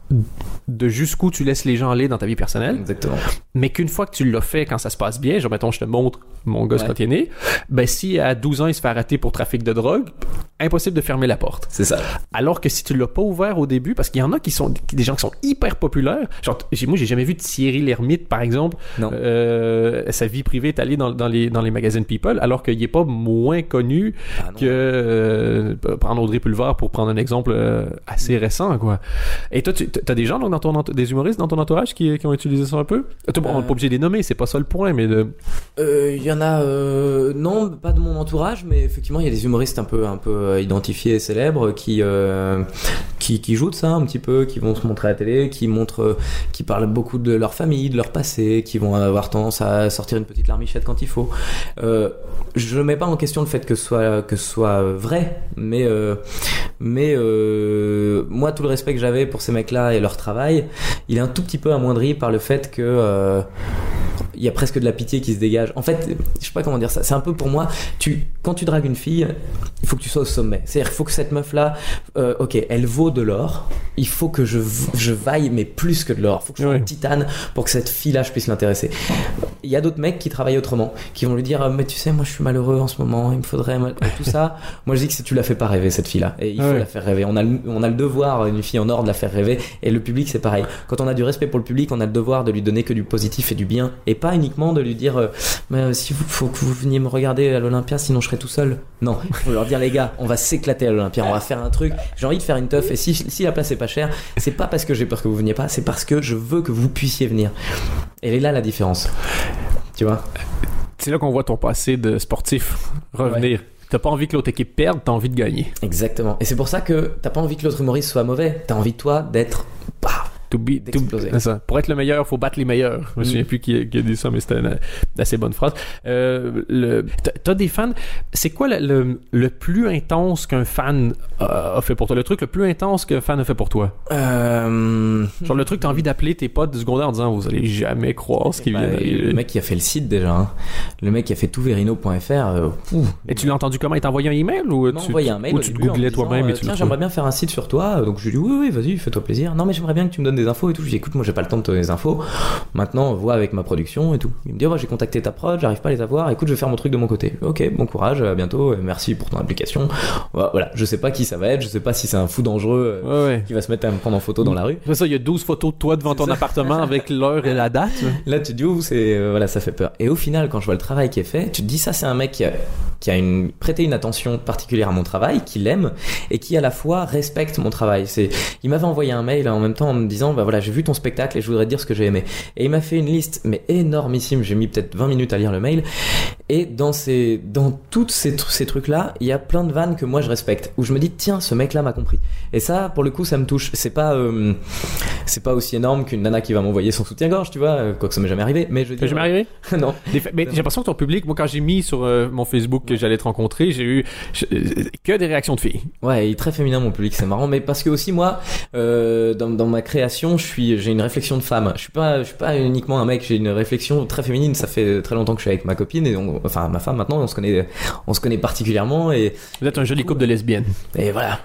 de jusqu'où tu laisses les gens aller dans ta vie personnelle. Exactement. Mais qu'une fois que tu l'as fait, quand ça se passe bien, genre, mettons, je te montre mon gosse Ouais. quand il est né, ben, si à douze ans, il se fait arrêter pour trafic de drogue, impossible de fermer la porte. C'est ça. Alors que si tu l'as pas ouvert au début, parce qu'il y en a qui sont des gens qui sont hyper populaires, genre, j'ai, moi, j'ai jamais vu Thierry Lhermitte, par exemple, Non. euh, sa vie privée est allée dans, dans les, dans les magazines People, alors qu'il est pas moins connu Ah non. que, euh, prendre Audrey Pulvar pour prendre un exemple euh, assez récent, quoi. Et toi, tu as des gens donc, dans ton entourage, des humoristes dans ton entourage qui, qui ont utilisé ça un peu? Toi, bon, on n'est pas obligé de les nommer, c'est pas ça le point, mais de... Euh, Il y en a, euh, non, pas de mon entourage, mais effectivement, il y a des humoristes un peu, un peu euh, identifiés et célèbres qui, euh, qui, qui jouent de ça un petit peu, qui vont se montrer à la télé, qui montrent, euh, qui parlent beaucoup de leur famille, de leur passé, qui vont avoir tendance à sortir une petite larmichette quand il faut. Euh, je mets pas en question le fait que ce soit, que ce soit vrai, mais, euh, mais euh, moi, tout le respect que j'avais pour ces mecs-là et leur travail, il est un tout petit peu amoindri par le fait que euh, il y a presque de la pitié qui se dégage. En fait, je sais pas comment dire ça. C'est un peu pour moi, tu, quand tu dragues une fille, il faut que tu sois au sommet. C'est-à-dire qu'il faut que cette meuf-là, euh, ok, elle vaut de l'or. Il faut que je, je vaille, mais plus que de l'or. Il faut que je sois Ouais. un titane pour que cette fille-là, je puisse l'intéresser. Il y a d'autres mecs qui travaillent autrement, qui vont lui dire, mais tu sais, moi, je suis malheureux en ce moment. Il me faudrait tout ça. Moi, je dis que si tu la fais pas rêver, cette fille-là, et il faut Ouais. la faire rêver. On a, le, on a le devoir, une fille en or, de la faire rêver. Et le public, c'est pareil. Quand on a du respect pour le public, on a le devoir de lui donner que du positif et du bien, et pas uniquement de lui dire, euh, mais euh, si vous, faut que vous veniez me regarder à l'Olympia, sinon je serai tout seul. Non, il faut leur dire, les gars, on va s'éclater à l'Olympia, on va faire un truc. J'ai envie de faire une teuf, et si, si la place est pas chère, c'est pas parce que j'ai peur que vous veniez pas, c'est parce que je veux que vous puissiez venir. Et elle est là la différence. Tu vois? C'est là qu'on voit ton passé de sportif revenir. T'as pas envie que l'autre équipe perde, t'as envie de gagner. Exactement. Et c'est pour ça que t'as pas envie que l'autre humoriste soit mauvais. T'as envie, toi, d'être... Bah, To be, to, d'exploser. c'est ça. Pour être le meilleur, faut battre les meilleurs. Je me souviens Mm. plus qui, qui a dit ça, mais c'était une, une assez bonne phrase. Euh, le, t'as, t'as des fans. C'est quoi le, le, le plus intense qu'un fan a, a fait pour toi? Le truc le plus intense qu'un fan a fait pour toi? euh... Genre le truc que t'as envie d'appeler tes potes du secondaire en disant vous allez jamais croire ce qui bah, vient d'arriver. le mec qui a fait le site déjà, hein. Le mec qui a fait touverino point f r. Euh, ouf. Et tu l'as entendu comment? Il t'a envoyé un email ou Il m'a tu, envoyé un mail ou au tu te début en me googlais disant, toi-même euh, et tu tiens, le j'aimerais trouvais? bien faire un site sur toi. Donc je lui dis oui, oui, vas-y, fais-toi plaisir. Non, mais j'aimerais bien que tu me donnes des infos et tout. Je lui dis écoute, moi j'ai pas le temps de te donner des infos. Maintenant, vois avec ma production et tout. Il me dit oh, bah, j'ai contacté ta prod, j'arrive pas à les avoir. Écoute, je vais faire mon truc de mon côté. Ok, bon courage, à bientôt. Et merci pour ton application. Voilà, je sais pas qui ça va être. Je sais pas si c'est un fou dangereux euh, Ouais, ouais. qui va se mettre à me prendre en photo dans la rue. C'est ça, il y a douze photos de toi devant C'est ton ça. appartement avec l'heure et la date. Là, tu te dis, ouh, c'est, euh, voilà, ça fait peur. Et au final, quand je vois le travail qui est fait, tu te dis, ça, c'est un mec qui a, qui a une, prêté une attention particulière à mon travail, qui l'aime, et qui à la fois respecte mon travail. C'est, il m'avait envoyé un mail en même temps en me disant, bah voilà, j'ai vu ton spectacle et je voudrais te dire ce que j'ai aimé. Et il m'a fait une liste, mais énormissime. J'ai mis peut-être vingt minutes à lire le mail. Et dans ces, dans toutes ces, ces trucs-là, il y a plein de vannes que moi je respecte, où je me dis, tiens, ce mec-là m'a compris. Et ça, pour le coup, ça me touche. C'est pas, euh, c'est pas aussi énorme qu'une nana qui va m'envoyer son soutien-gorge, tu vois, quoi que ça m'est jamais arrivé. Mais je veux Ça t'est dire, jamais arrivé? non. Des fa- mais j'ai l'impression que ton public, moi quand j'ai mis sur euh, mon Facebook que j'allais te rencontrer, j'ai eu je- euh, que des réactions de filles. Ouais, il est très féminin mon public, c'est marrant, mais parce que aussi moi, euh, dans, dans ma création, je suis, j'ai une réflexion de femme. Je suis pas, je suis pas uniquement un mec, j'ai une réflexion très féminine. Ça fait très longtemps que je suis avec ma copine et on, enfin ma femme maintenant, on se connaît, on se connaît particulièrement et Vous êtes un joli couple de lesbiennes. et voilà.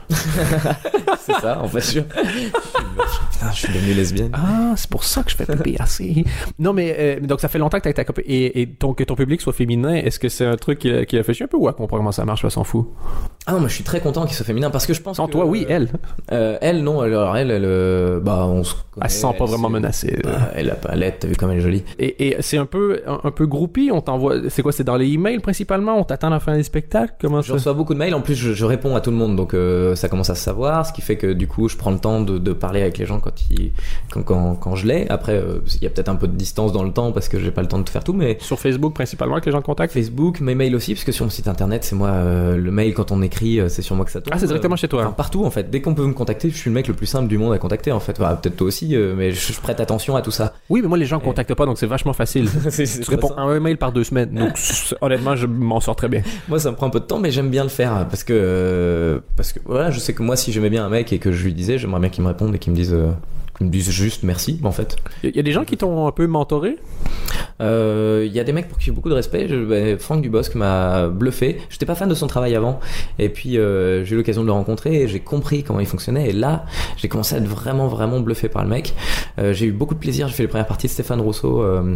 C'est ça, en fait. Je, je, putain, je suis devenue lesbienne. Ah, c'est pour ça que je fais pipi assez. Non, mais euh, donc ça fait longtemps que t'es avec ta copine et, et ton, que ton public soit féminin. Est-ce que c'est un truc qui, a- qui a fait chier un peu ou à comprendre comment ça marche, on s'en fout? Ah non, mais je suis très content qu'il soit féminin parce que je pense Non, que toi, oui, elle. Euh, elle non, alors elle, elle, euh, bah on se connaît, Elle se sent pas vraiment c'est- menacée. euh. Bah, elle a pas l'aide, t'as vu comme elle est jolie. Et, et c'est un peu un, un peu groupie. On t'envoie. C'est quoi? C'est dans les emails principalement. On t'attend à la fin des spectacles. Comment Je ça? reçois beaucoup de mails, en plus je, je réponds à tout le monde, donc euh, ça commence à se savoir, ce qui fait que du coup je prends le temps de, de parler avec les gens quand, ils, quand, quand, quand je l'ai. Après, euh, il y a peut-être un peu de distance dans le temps parce que j'ai pas le temps de faire tout, mais Sur Facebook principalement que les gens te contactent. Facebook, mes mails aussi, parce que sur mon site internet, c'est moi, euh, le mail quand on écrit, euh, c'est sur moi que ça tombe. Ah, c'est directement Euh, chez toi. Enfin, partout en fait. Dès qu'on peut me contacter, je suis le mec le plus simple du monde à contacter en fait. Enfin, peut-être toi aussi, euh, mais je, je prête attention à tout ça. Oui, mais moi les gens ne Et- contactent pas, donc c'est vachement facile. C'est- c'est Tu très réponds simple. à un mail par deux semaines. Donc c'est- honnêtement, je m'en sors très bien. Moi, ça me prend un peu de temps, mais j'aime bien le faire parce que euh, parce que voilà, je sais que moi, si j'aimais bien un mec et que je lui disais, j'aimerais bien qu'il me réponde et qu'il me dise, euh, qu'il me dise juste merci, en fait. Il y, a des gens qui t'ont un peu mentoré. Il euh, y a des mecs pour qui j'ai beaucoup de respect. Je, bah, Franck Dubosc m'a bluffé. J'étais pas fan de son travail avant, et puis euh, j'ai eu l'occasion de le rencontrer et j'ai compris comment il fonctionnait. Et là, j'ai commencé à être vraiment, vraiment bluffé par le mec. Euh, j'ai eu beaucoup de plaisir. J'ai fait les premières parties de Stéphane Rousseau euh,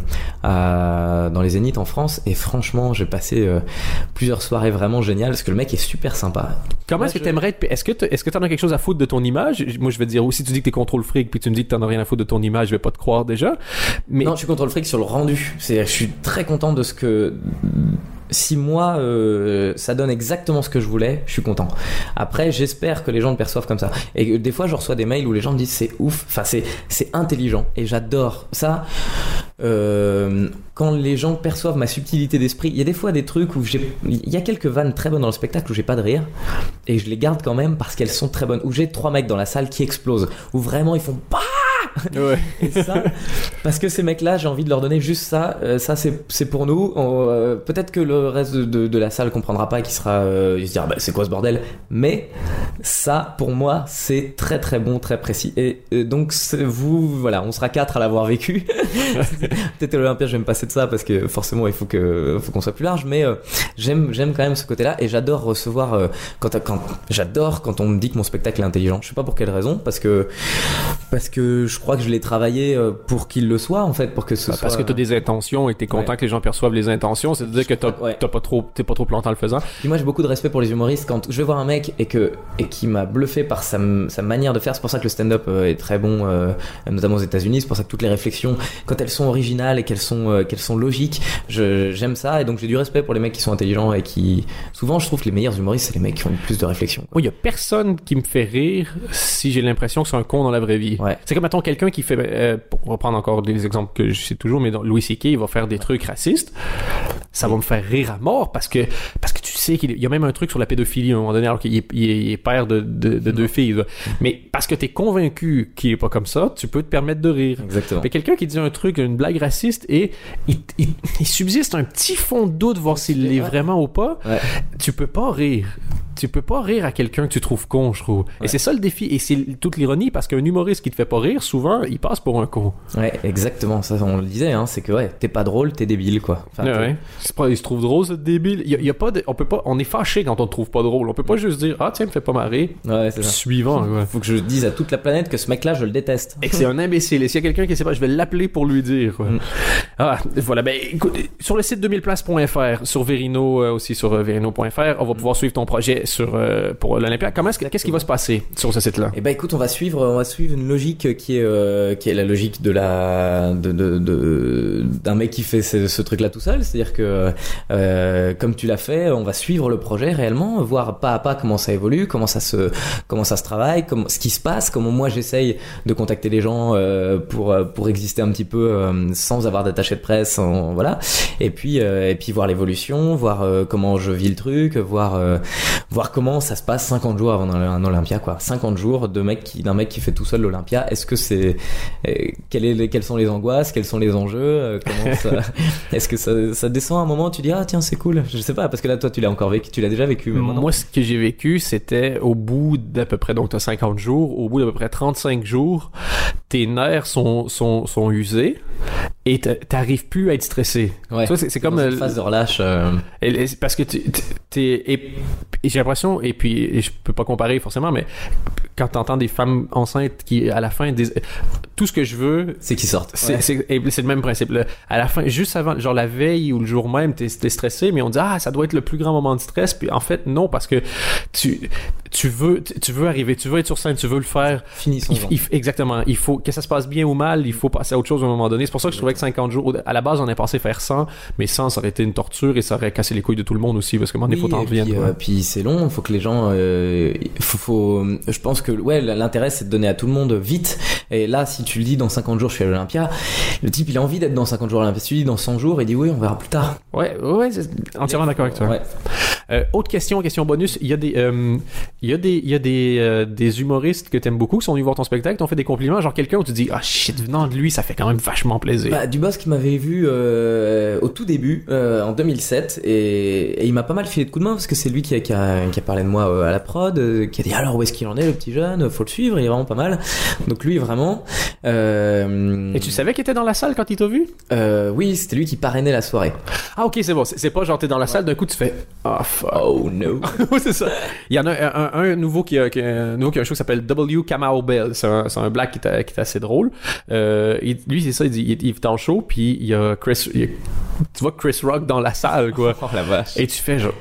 à, dans les Zéniths en France, et franchement, j'ai passé euh, plusieurs soirées vraiment géniales parce que le mec est super sympa. Comment Moi, est-ce je... que t'aimerais être... Est-ce que t'... est-ce que t'en as quelque chose à foutre de ton image? Moi, je vais te dire aussi, tu dis que t'es contrôle fric, puis tu me dis que t'en as rien à foutre de ton image, je vais pas te croire déjà. Mais... Non, je suis contrôle fric sur le rendu. C'est, je suis très content de ce que... Si moi, euh, ça donne exactement ce que je voulais, je suis content. Après, j'espère que les gens le perçoivent comme ça. Et des fois, je reçois des mails où les gens me disent c'est ouf, enfin c'est c'est intelligent, et j'adore ça. Euh, quand les gens perçoivent ma subtilité d'esprit, il y a des fois des trucs où j'ai, il y a quelques vannes très bonnes dans le spectacle où j'ai pas de rire, et je les garde quand même parce qu'elles sont très bonnes. Où j'ai trois mecs dans la salle qui explosent, où vraiment ils font pas. Ouais. Et ça, parce que ces mecs-là, j'ai envie de leur donner juste ça. Euh, ça, c'est c'est pour nous. On, euh, peut-être que le reste de, de, de la salle comprendra pas, et qui sera, euh, il se dira, bah, c'est quoi ce bordel. Mais ça, pour moi, c'est très très bon, très précis. Et euh, donc vous, voilà, on sera quatre à l'avoir vécu. Peut-être à l'Olympia, je vais me passer de ça parce que forcément, il faut que, faut qu'on soit plus large. Mais euh, j'aime, j'aime quand même ce côté-là, et j'adore recevoir. Euh, quand, quand, j'adore quand on me dit que mon spectacle est intelligent. Je sais pas pour quelle raison, parce que parce que je crois que je l'ai travaillé pour qu'il le soit, en fait, pour que ce bah, soit... Parce que t'as des intentions et t'es content ouais. que les gens perçoivent les intentions, c'est-à-dire que t'as, ouais. t'as pas trop, t'es pas trop planté en le faisant. Puis moi, j'ai beaucoup de respect pour les humoristes. Quand je vais voir un mec et que et qui m'a bluffé par sa, sa manière de faire, c'est pour ça que le stand-up est très bon, euh, notamment aux États-Unis. C'est pour ça que toutes les réflexions, quand elles sont originales et qu'elles sont euh, qu'elles sont logiques, je, j'aime ça. Et donc j'ai du respect pour les mecs qui sont intelligents et qui, souvent, je trouve que les meilleurs humoristes, c'est les mecs qui ont le plus de réflexion. Oui, il y a personne qui me fait rire si j'ai l'impression que c'est un con dans la vraie vie. Ouais. C'est comme mettons quelqu'un qui fait, euh, on va prendre encore des exemples que je sais toujours, mais Louis C K, il va faire des trucs racistes. Ça va me faire rire à mort parce que parce que tu sais qu'il y a même un truc sur la pédophilie à un moment donné, alors qu'il est, il est, il est père de, de, de deux filles. Là. Mais parce que t'es convaincu qu'il est pas comme ça, tu peux te permettre de rire. Exactement. Mais quelqu'un qui dit un truc, une blague raciste, et il, il, il subsiste un petit fond de doute voir s'il l'est ouais. vraiment ou pas, ouais. tu peux pas rire. Tu peux pas rire à quelqu'un que tu trouves con, je trouve. Ouais. Et c'est ça le défi. Et c'est toute l'ironie, parce qu'un humoriste qui te fait pas rire, souvent, il passe pour un con. Ouais, exactement. Ça, on le disait, hein. C'est que, ouais, t'es pas drôle, t'es débile, quoi. Enfin, ouais, ouais. C'est pas, il se trouve drôle, ce débile. Il y a, il y a pas de, on peut pas, on est fâché quand on te trouve pas drôle. On peut pas juste dire, ah, tiens, me fait pas marrer. Ouais, c'est ça. Suivant, ouais. Faut que je dise à toute la planète que ce mec-là, je le déteste. Et que c'est un imbécile. Et s'il y a quelqu'un qui sait pas, je vais l'appeler pour lui dire, quoi. Mm. Ah, voilà. Ben, écoute, sur le site deux mille places point f r, sur Verino, euh, aussi sur euh, verino point f r, on va pouvoir suivre ton projet sur, euh, pour l'Olympia. Comment est-ce que, qu'est-ce qui va se passer sur ce site-là? Eh ben, écoute, on va suivre, on va suivre une logique qui est, euh, qui est la logique de la, de, de, de, d'un mec qui fait ce, ce truc-là tout seul. C'est-à-dire que, euh, comme tu l'as fait, on va suivre le projet réellement, voir pas à pas comment ça évolue, comment ça se, comment ça se travaille, comment, ce qui se passe, comment moi j'essaye de contacter les gens, euh, pour, pour exister un petit peu, euh, sans avoir d'attaché de presse, en, voilà. Et puis, euh, et puis voir l'évolution, voir, euh, comment je vis le truc, voir, euh, voir comment ça se passe cinquante jours avant un Olympia, quoi. cinquante jours de mec qui, d'un mec qui fait tout seul l'Olympia. Est-ce que c'est, euh, quel est, quelles sont les angoisses, quels sont les enjeux, euh, comment ça, est-ce que ça, ça descend à un moment, tu dis, ah, tiens, c'est cool. Je sais pas, parce que là, toi, tu l'as encore vécu, tu l'as déjà vécu, mais moi, ce que j'ai vécu, c'était au bout d'à peu près, donc t'as cinquante jours, au bout d'à peu près trente-cinq jours, tes nerfs sont, sont, sont usés et t'arrives plus à être stressé. Ouais. Ça, c'est, c'est comme une phase de relâche. Euh... Et, et, parce que tu, t'es, et, et j'ai l'impression, et puis et je peux pas comparer forcément, mais quand t'entends des femmes enceintes qui, à la fin, des, tout ce que je veux, c'est qu'ils sortent. C'est, ouais. c'est, c'est, c'est le même principe. Là. À la fin, juste avant, genre la veille ou le jour même, t'es, t'es stressé, mais on dit, ah, ça doit être le plus grand moment de stress. Puis en fait, non, parce que tu, tu veux, tu veux arriver, tu veux être sur scène, tu veux le faire. Finissons. Il, il, exactement. Il faut, que ça se passe bien ou mal, il faut passer à autre chose à un moment donné. C'est pour ça que je trouvais que cinquante jours, à la base, on est pensé faire cent, mais cent, ça aurait été une torture et ça aurait cassé les couilles de tout le monde aussi, parce que moi, il faut t'en revenir. Puis, euh, puis c'est long, il faut que les gens, euh, faut, faut, je pense que, ouais, l'intérêt, c'est de donner à tout le monde vite. Et là, si tu le dis dans cinquante jours, je suis à l'Olympia, le type, il a envie d'être dans cinquante jours à l'Olympia. Si tu dis dans cent jours, il dit oui, on verra plus tard. Ouais, ouais, c'est entièrement d'accord avec toi. Ouais. Euh, autre question, question bonus. Il y a des, euh, il y a des, il y a des, euh, des humoristes que t'aimes beaucoup qui sont venus voir ton spectacle, t'ont fait des compliments, genre quelqu'un où tu dis, ah shit, venant de lui, ça fait quand même vachement plaisir. Bah, Dubosc qui m'avait vu euh, au tout début, euh, en deux mille sept, et, et il m'a pas mal filé de coups de main parce que c'est lui qui a, qui a, qui a parlé de moi euh, à la prod, euh, qui a dit alors où est-ce qu'il en est le petit jeune, faut le suivre, il est vraiment pas mal. Donc lui vraiment. Euh, Et tu savais qu'il était dans la salle quand il t'a vu? euh, Oui, c'était lui qui parrainait la soirée. Ah ok, c'est bon, c'est, c'est pas genre t'es dans la salle, d'un coup tu fais, ah oh, fuck. Oh no. Oui, c'est ça. Il y en a un, un, un nouveau qui a, qui a, un nouveau qui a un show qui s'appelle W. Kamau Bell. C'est un, c'est un black qui est, qui est assez drôle. Euh, il, lui, c'est ça, il dit, il, il est en show, puis il y a Chris, il y a, tu vois Chris Rock dans la salle, quoi. Oh la vache. Et tu fais genre,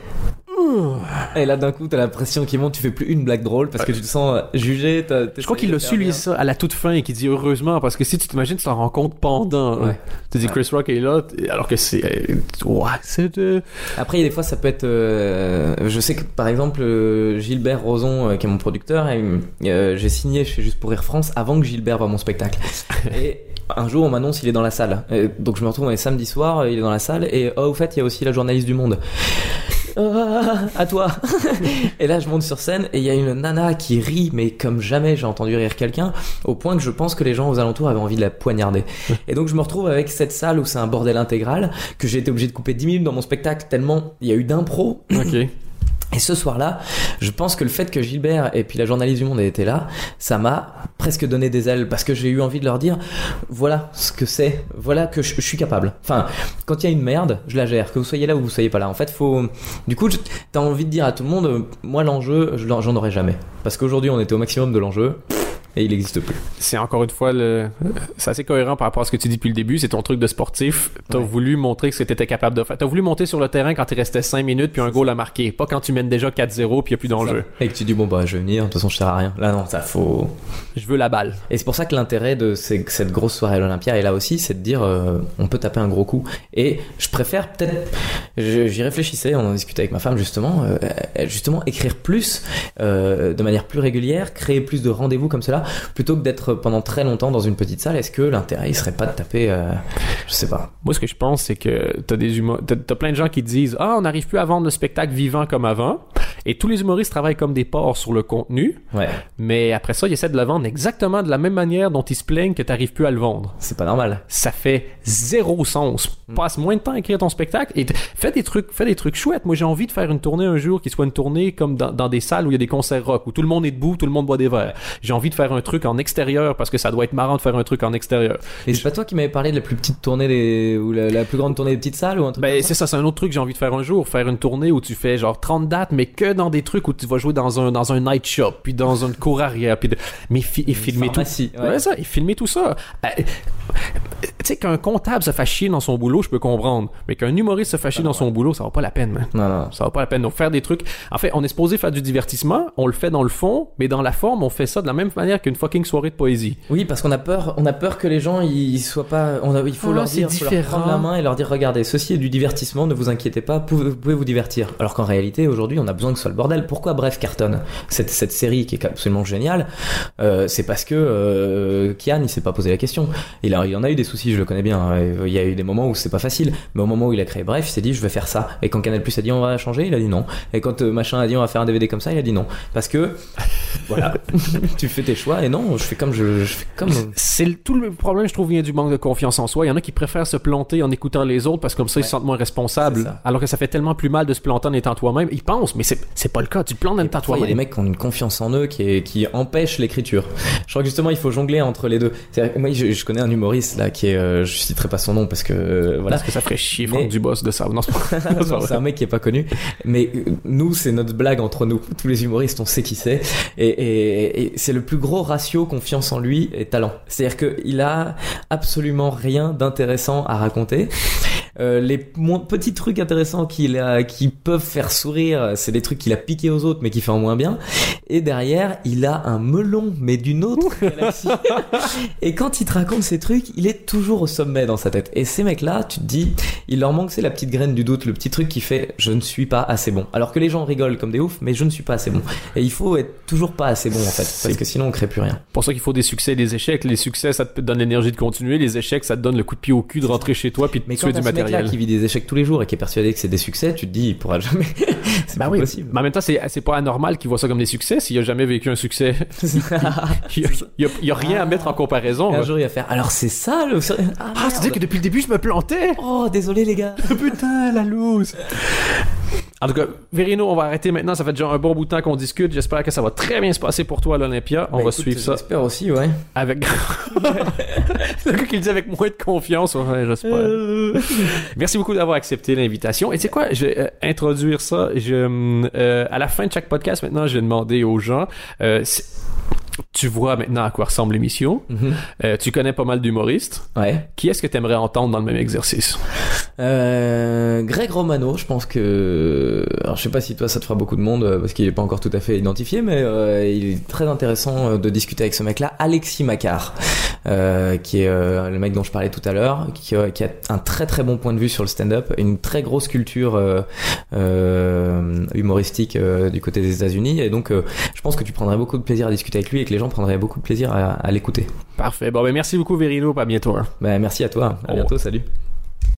et là d'un coup t'as la pression qui monte, tu fais plus une blague drôle parce que tu te sens jugé. T'as, je crois qu'il l'a su lui ça à la toute fin et qu'il dit heureusement, parce que si tu t'imagines tu t'en rends compte pendant, ouais. Tu dis Chris Rock est là alors que c'est ouais, c'est de... Après il y a des fois ça peut être euh, je sais que par exemple euh, Gilbert Rozon euh, qui est mon producteur et, euh, j'ai signé chez Juste pour Rire France avant que Gilbert voie mon spectacle. Et un jour on m'annonce il est dans la salle, et donc je me retrouve un samedi soir, il est dans la salle et oh au fait il y a aussi la journaliste du Monde. Ah, à toi. Et là je monte sur scène et il y a une nana qui rit mais comme jamais j'ai entendu rire quelqu'un, au point que je pense que les gens aux alentours avaient envie de la poignarder. Et donc je me retrouve avec cette salle où c'est un bordel intégral, que j'ai été obligé de couper dix minutes dans mon spectacle tellement il y a eu d'impro. Ok. Et ce soir-là, je pense que le fait que Gilbert et puis la journaliste du Monde aient été là, ça m'a presque donné des ailes parce que j'ai eu envie de leur dire voilà ce que c'est, voilà que je, je suis capable. Enfin, quand il y a une merde, je la gère, que vous soyez là ou vous soyez pas là. En fait, faut du coup, t'as envie de dire à tout le monde moi l'enjeu, j'en aurai jamais parce qu'aujourd'hui on était au maximum de l'enjeu. Et il n'existe plus. C'est encore une fois le... c'est assez cohérent par rapport à ce que tu dis depuis le début. C'est ton truc de sportif. T'as ouais. voulu montrer ce que t'étais capable de faire. T'as voulu monter sur le terrain quand il restait cinq minutes puis un goal à marquer. Pas quand tu mènes déjà quatre zéro puis il n'y a plus d'enjeu. Et que tu dis bon bah je vais venir, de toute façon je sers à rien. Là non, ça faut... Je veux la balle. Et c'est pour ça que l'intérêt de ces, cette grosse soirée à l'Olympia est là aussi, c'est de dire euh, on peut taper un gros coup. Et je préfère peut-être... Je, j'y réfléchissais, on en discutait avec ma femme justement, euh, justement écrire plus, euh, de manière plus régulière, créer plus de rendez-vous comme cela, plutôt que d'être pendant très longtemps dans une petite salle. Est-ce que l'intérêt il serait pas de taper euh, je sais pas. Moi ce que je pense c'est que t'as des humo- t'as, t'as plein de gens qui disent ah on n'arrive plus à vendre le spectacle vivant comme avant, et tous les humoristes travaillent comme des porcs sur le contenu, ouais. mais après ça ils essaient de le vendre exactement de la même manière dont ils se plaignent que t'arrives plus à le vendre. C'est pas normal. Ça fait zéro sens. Mm. Passe moins de temps à écrire ton spectacle et t- fais des trucs fais des trucs chouettes. Moi j'ai envie de faire une tournée un jour qui soit une tournée comme dans, dans des salles où il y a des concerts rock où tout le monde est debout, tout le monde boit des verres. J'ai envie de faire un truc en extérieur parce que ça doit être marrant de faire un truc en extérieur. Et c'est pas toi qui m'avais parlé de la plus petite tournée des... ou la, la plus grande tournée des petites salles ou un truc ben comme c'est ça, c'est un autre truc que j'ai envie de faire un jour, faire une tournée où tu fais genre trente dates mais que dans des trucs où tu vas jouer dans un dans un night shop puis dans une cour arrière puis de... mais fi... et filmer tout. Ouais. ouais ça, et filmer tout ça. Ben, tu sais qu'un comptable se fasse chier dans son boulot, je peux comprendre, mais qu'un humoriste se fasse chier ah, dans ouais. son boulot, ça vaut pas la peine, man. Non non, ça vaut pas la peine. Donc faire des trucs, en fait, on est supposé faire du divertissement, on le fait dans le fond, mais dans la forme, on fait ça de la même manière qu'une fucking soirée de poésie. Oui, parce qu'on a peur, on a peur que les gens ils soient pas, on a, il faut ah, leur dire, faut leur prendre la main et leur dire regardez, ceci est du divertissement, ne vous inquiétez pas, vous pouvez, vous pouvez vous divertir. Alors qu'en réalité, aujourd'hui, on a besoin que ce soit le bordel. Pourquoi Bref cartonne cette cette série qui est absolument géniale, euh, c'est parce que euh, Kian il s'est pas posé la question. Il a, il en a eu des soucis, je le connais bien. Il y a eu des moments où c'est pas facile, mais au moment où il a créé Bref, il s'est dit je vais faire ça. Et quand Canal+ a dit on va changer, il a dit non. Et quand euh, machin a dit on va faire un D V D comme ça, il a dit non. Parce que voilà, tu fais tes choix et non, je fais comme je, je fais comme. C'est le, tout le problème, je trouve, vient du manque de confiance en soi. Il y en a qui préfèrent se planter en écoutant les autres parce que comme ça ouais. ils se sentent moins responsables. Alors que ça fait tellement plus mal de se planter en étant toi-même. Ils pensent, mais c'est c'est pas le cas. Tu te plantes en étant toi-même. Il y a des mecs qui ont une confiance en eux qui est, qui empêche l'écriture. Je crois que justement il faut jongler entre les deux. C'est-à-dire, moi je, je connais un humoriste là qui est, euh, je citerai pas son nom parce que euh, voilà. Parce que ça ferait chier Franck Dubosc de ça. Non, c'est, pas... non, c'est un mec qui est pas connu. Mais euh, nous c'est notre blague entre nous. Tous les humoristes on sait qui c'est. Et, et, et c'est le plus gros ratio confiance en lui et talent. C'est-à-dire que il a absolument rien d'intéressant à raconter. Euh, les moins, petits trucs intéressants qu'il a, qui peuvent faire sourire, c'est des trucs qu'il a piqué aux autres mais qui fait en moins bien. Et derrière, il a un melon mais d'une autre galaxie. Et quand il te raconte ces trucs, il est toujours au sommet dans sa tête. Et ces mecs-là, tu te dis, il leur manque c'est la petite graine du doute, le petit truc qui fait je ne suis pas assez bon. Alors que les gens rigolent comme des oufs, mais je ne suis pas assez bon. Et il faut être toujours pas assez bon en fait, parce que sinon on crée plus rien. Pour ça qu'il faut des succès et des échecs. Les succès, ça te donne l'énergie de continuer. Les échecs, ça te donne le coup de pied au cul de rentrer chez toi puis de tuer du matériel. mec-là matériel. qui vit des échecs tous les jours et qui est persuadé que c'est des succès, tu te dis, il pourra jamais. c'est Ben pas oui, possible. mais en même temps, c'est, c'est pas anormal qu'il voit ça comme des succès s'il a jamais vécu un succès. il, y a, il, y a, il y a rien à mettre en comparaison. Et un là. jour, il va faire. Alors, c'est ça le. Ah, Ah, c'est-à-dire que depuis le début, je me plantais. Oh, désolé, les gars. Putain, la loose. En tout cas, Verino, on va arrêter maintenant. Ça fait déjà un bon bout de temps qu'on discute. J'espère que ça va très bien se passer pour toi à l'Olympia. On Bah, va écoute, suivre ça J'espère aussi, ouais. avec... le gars qui le dit avec moins de confiance. Ouais, j'espère. Euh... Merci beaucoup d'avoir accepté l'invitation. Et tu sais quoi? Je vais euh, introduire ça. Je, euh, à la fin de chaque podcast, maintenant, je vais demander aux gens... Euh, c'est... Tu vois maintenant à quoi ressemble l'émission. Mm-hmm. Euh, tu connais pas mal d'humoristes. Ouais. Qui est-ce que tu aimerais entendre dans le même exercice? Euh, Greg Romano, je pense que... Alors, je sais pas si toi, ça te fera beaucoup de monde, euh, parce qu'il est pas encore tout à fait identifié, mais euh, il est très intéressant euh, de discuter avec ce mec-là. Alexis Macquart, euh, qui est euh, le mec dont je parlais tout à l'heure, qui, euh, qui a un très très bon point de vue sur le stand-up, une très grosse culture euh, euh, humoristique euh, du côté des États-Unis, et donc euh, je pense que tu prendrais beaucoup de plaisir à discuter avec lui et que les gens prendraient beaucoup de plaisir à, à l'écouter. Parfait. Bon, ben merci beaucoup, Verino. À bientôt. Hein. Ben, merci à toi. À Au bientôt. Salut.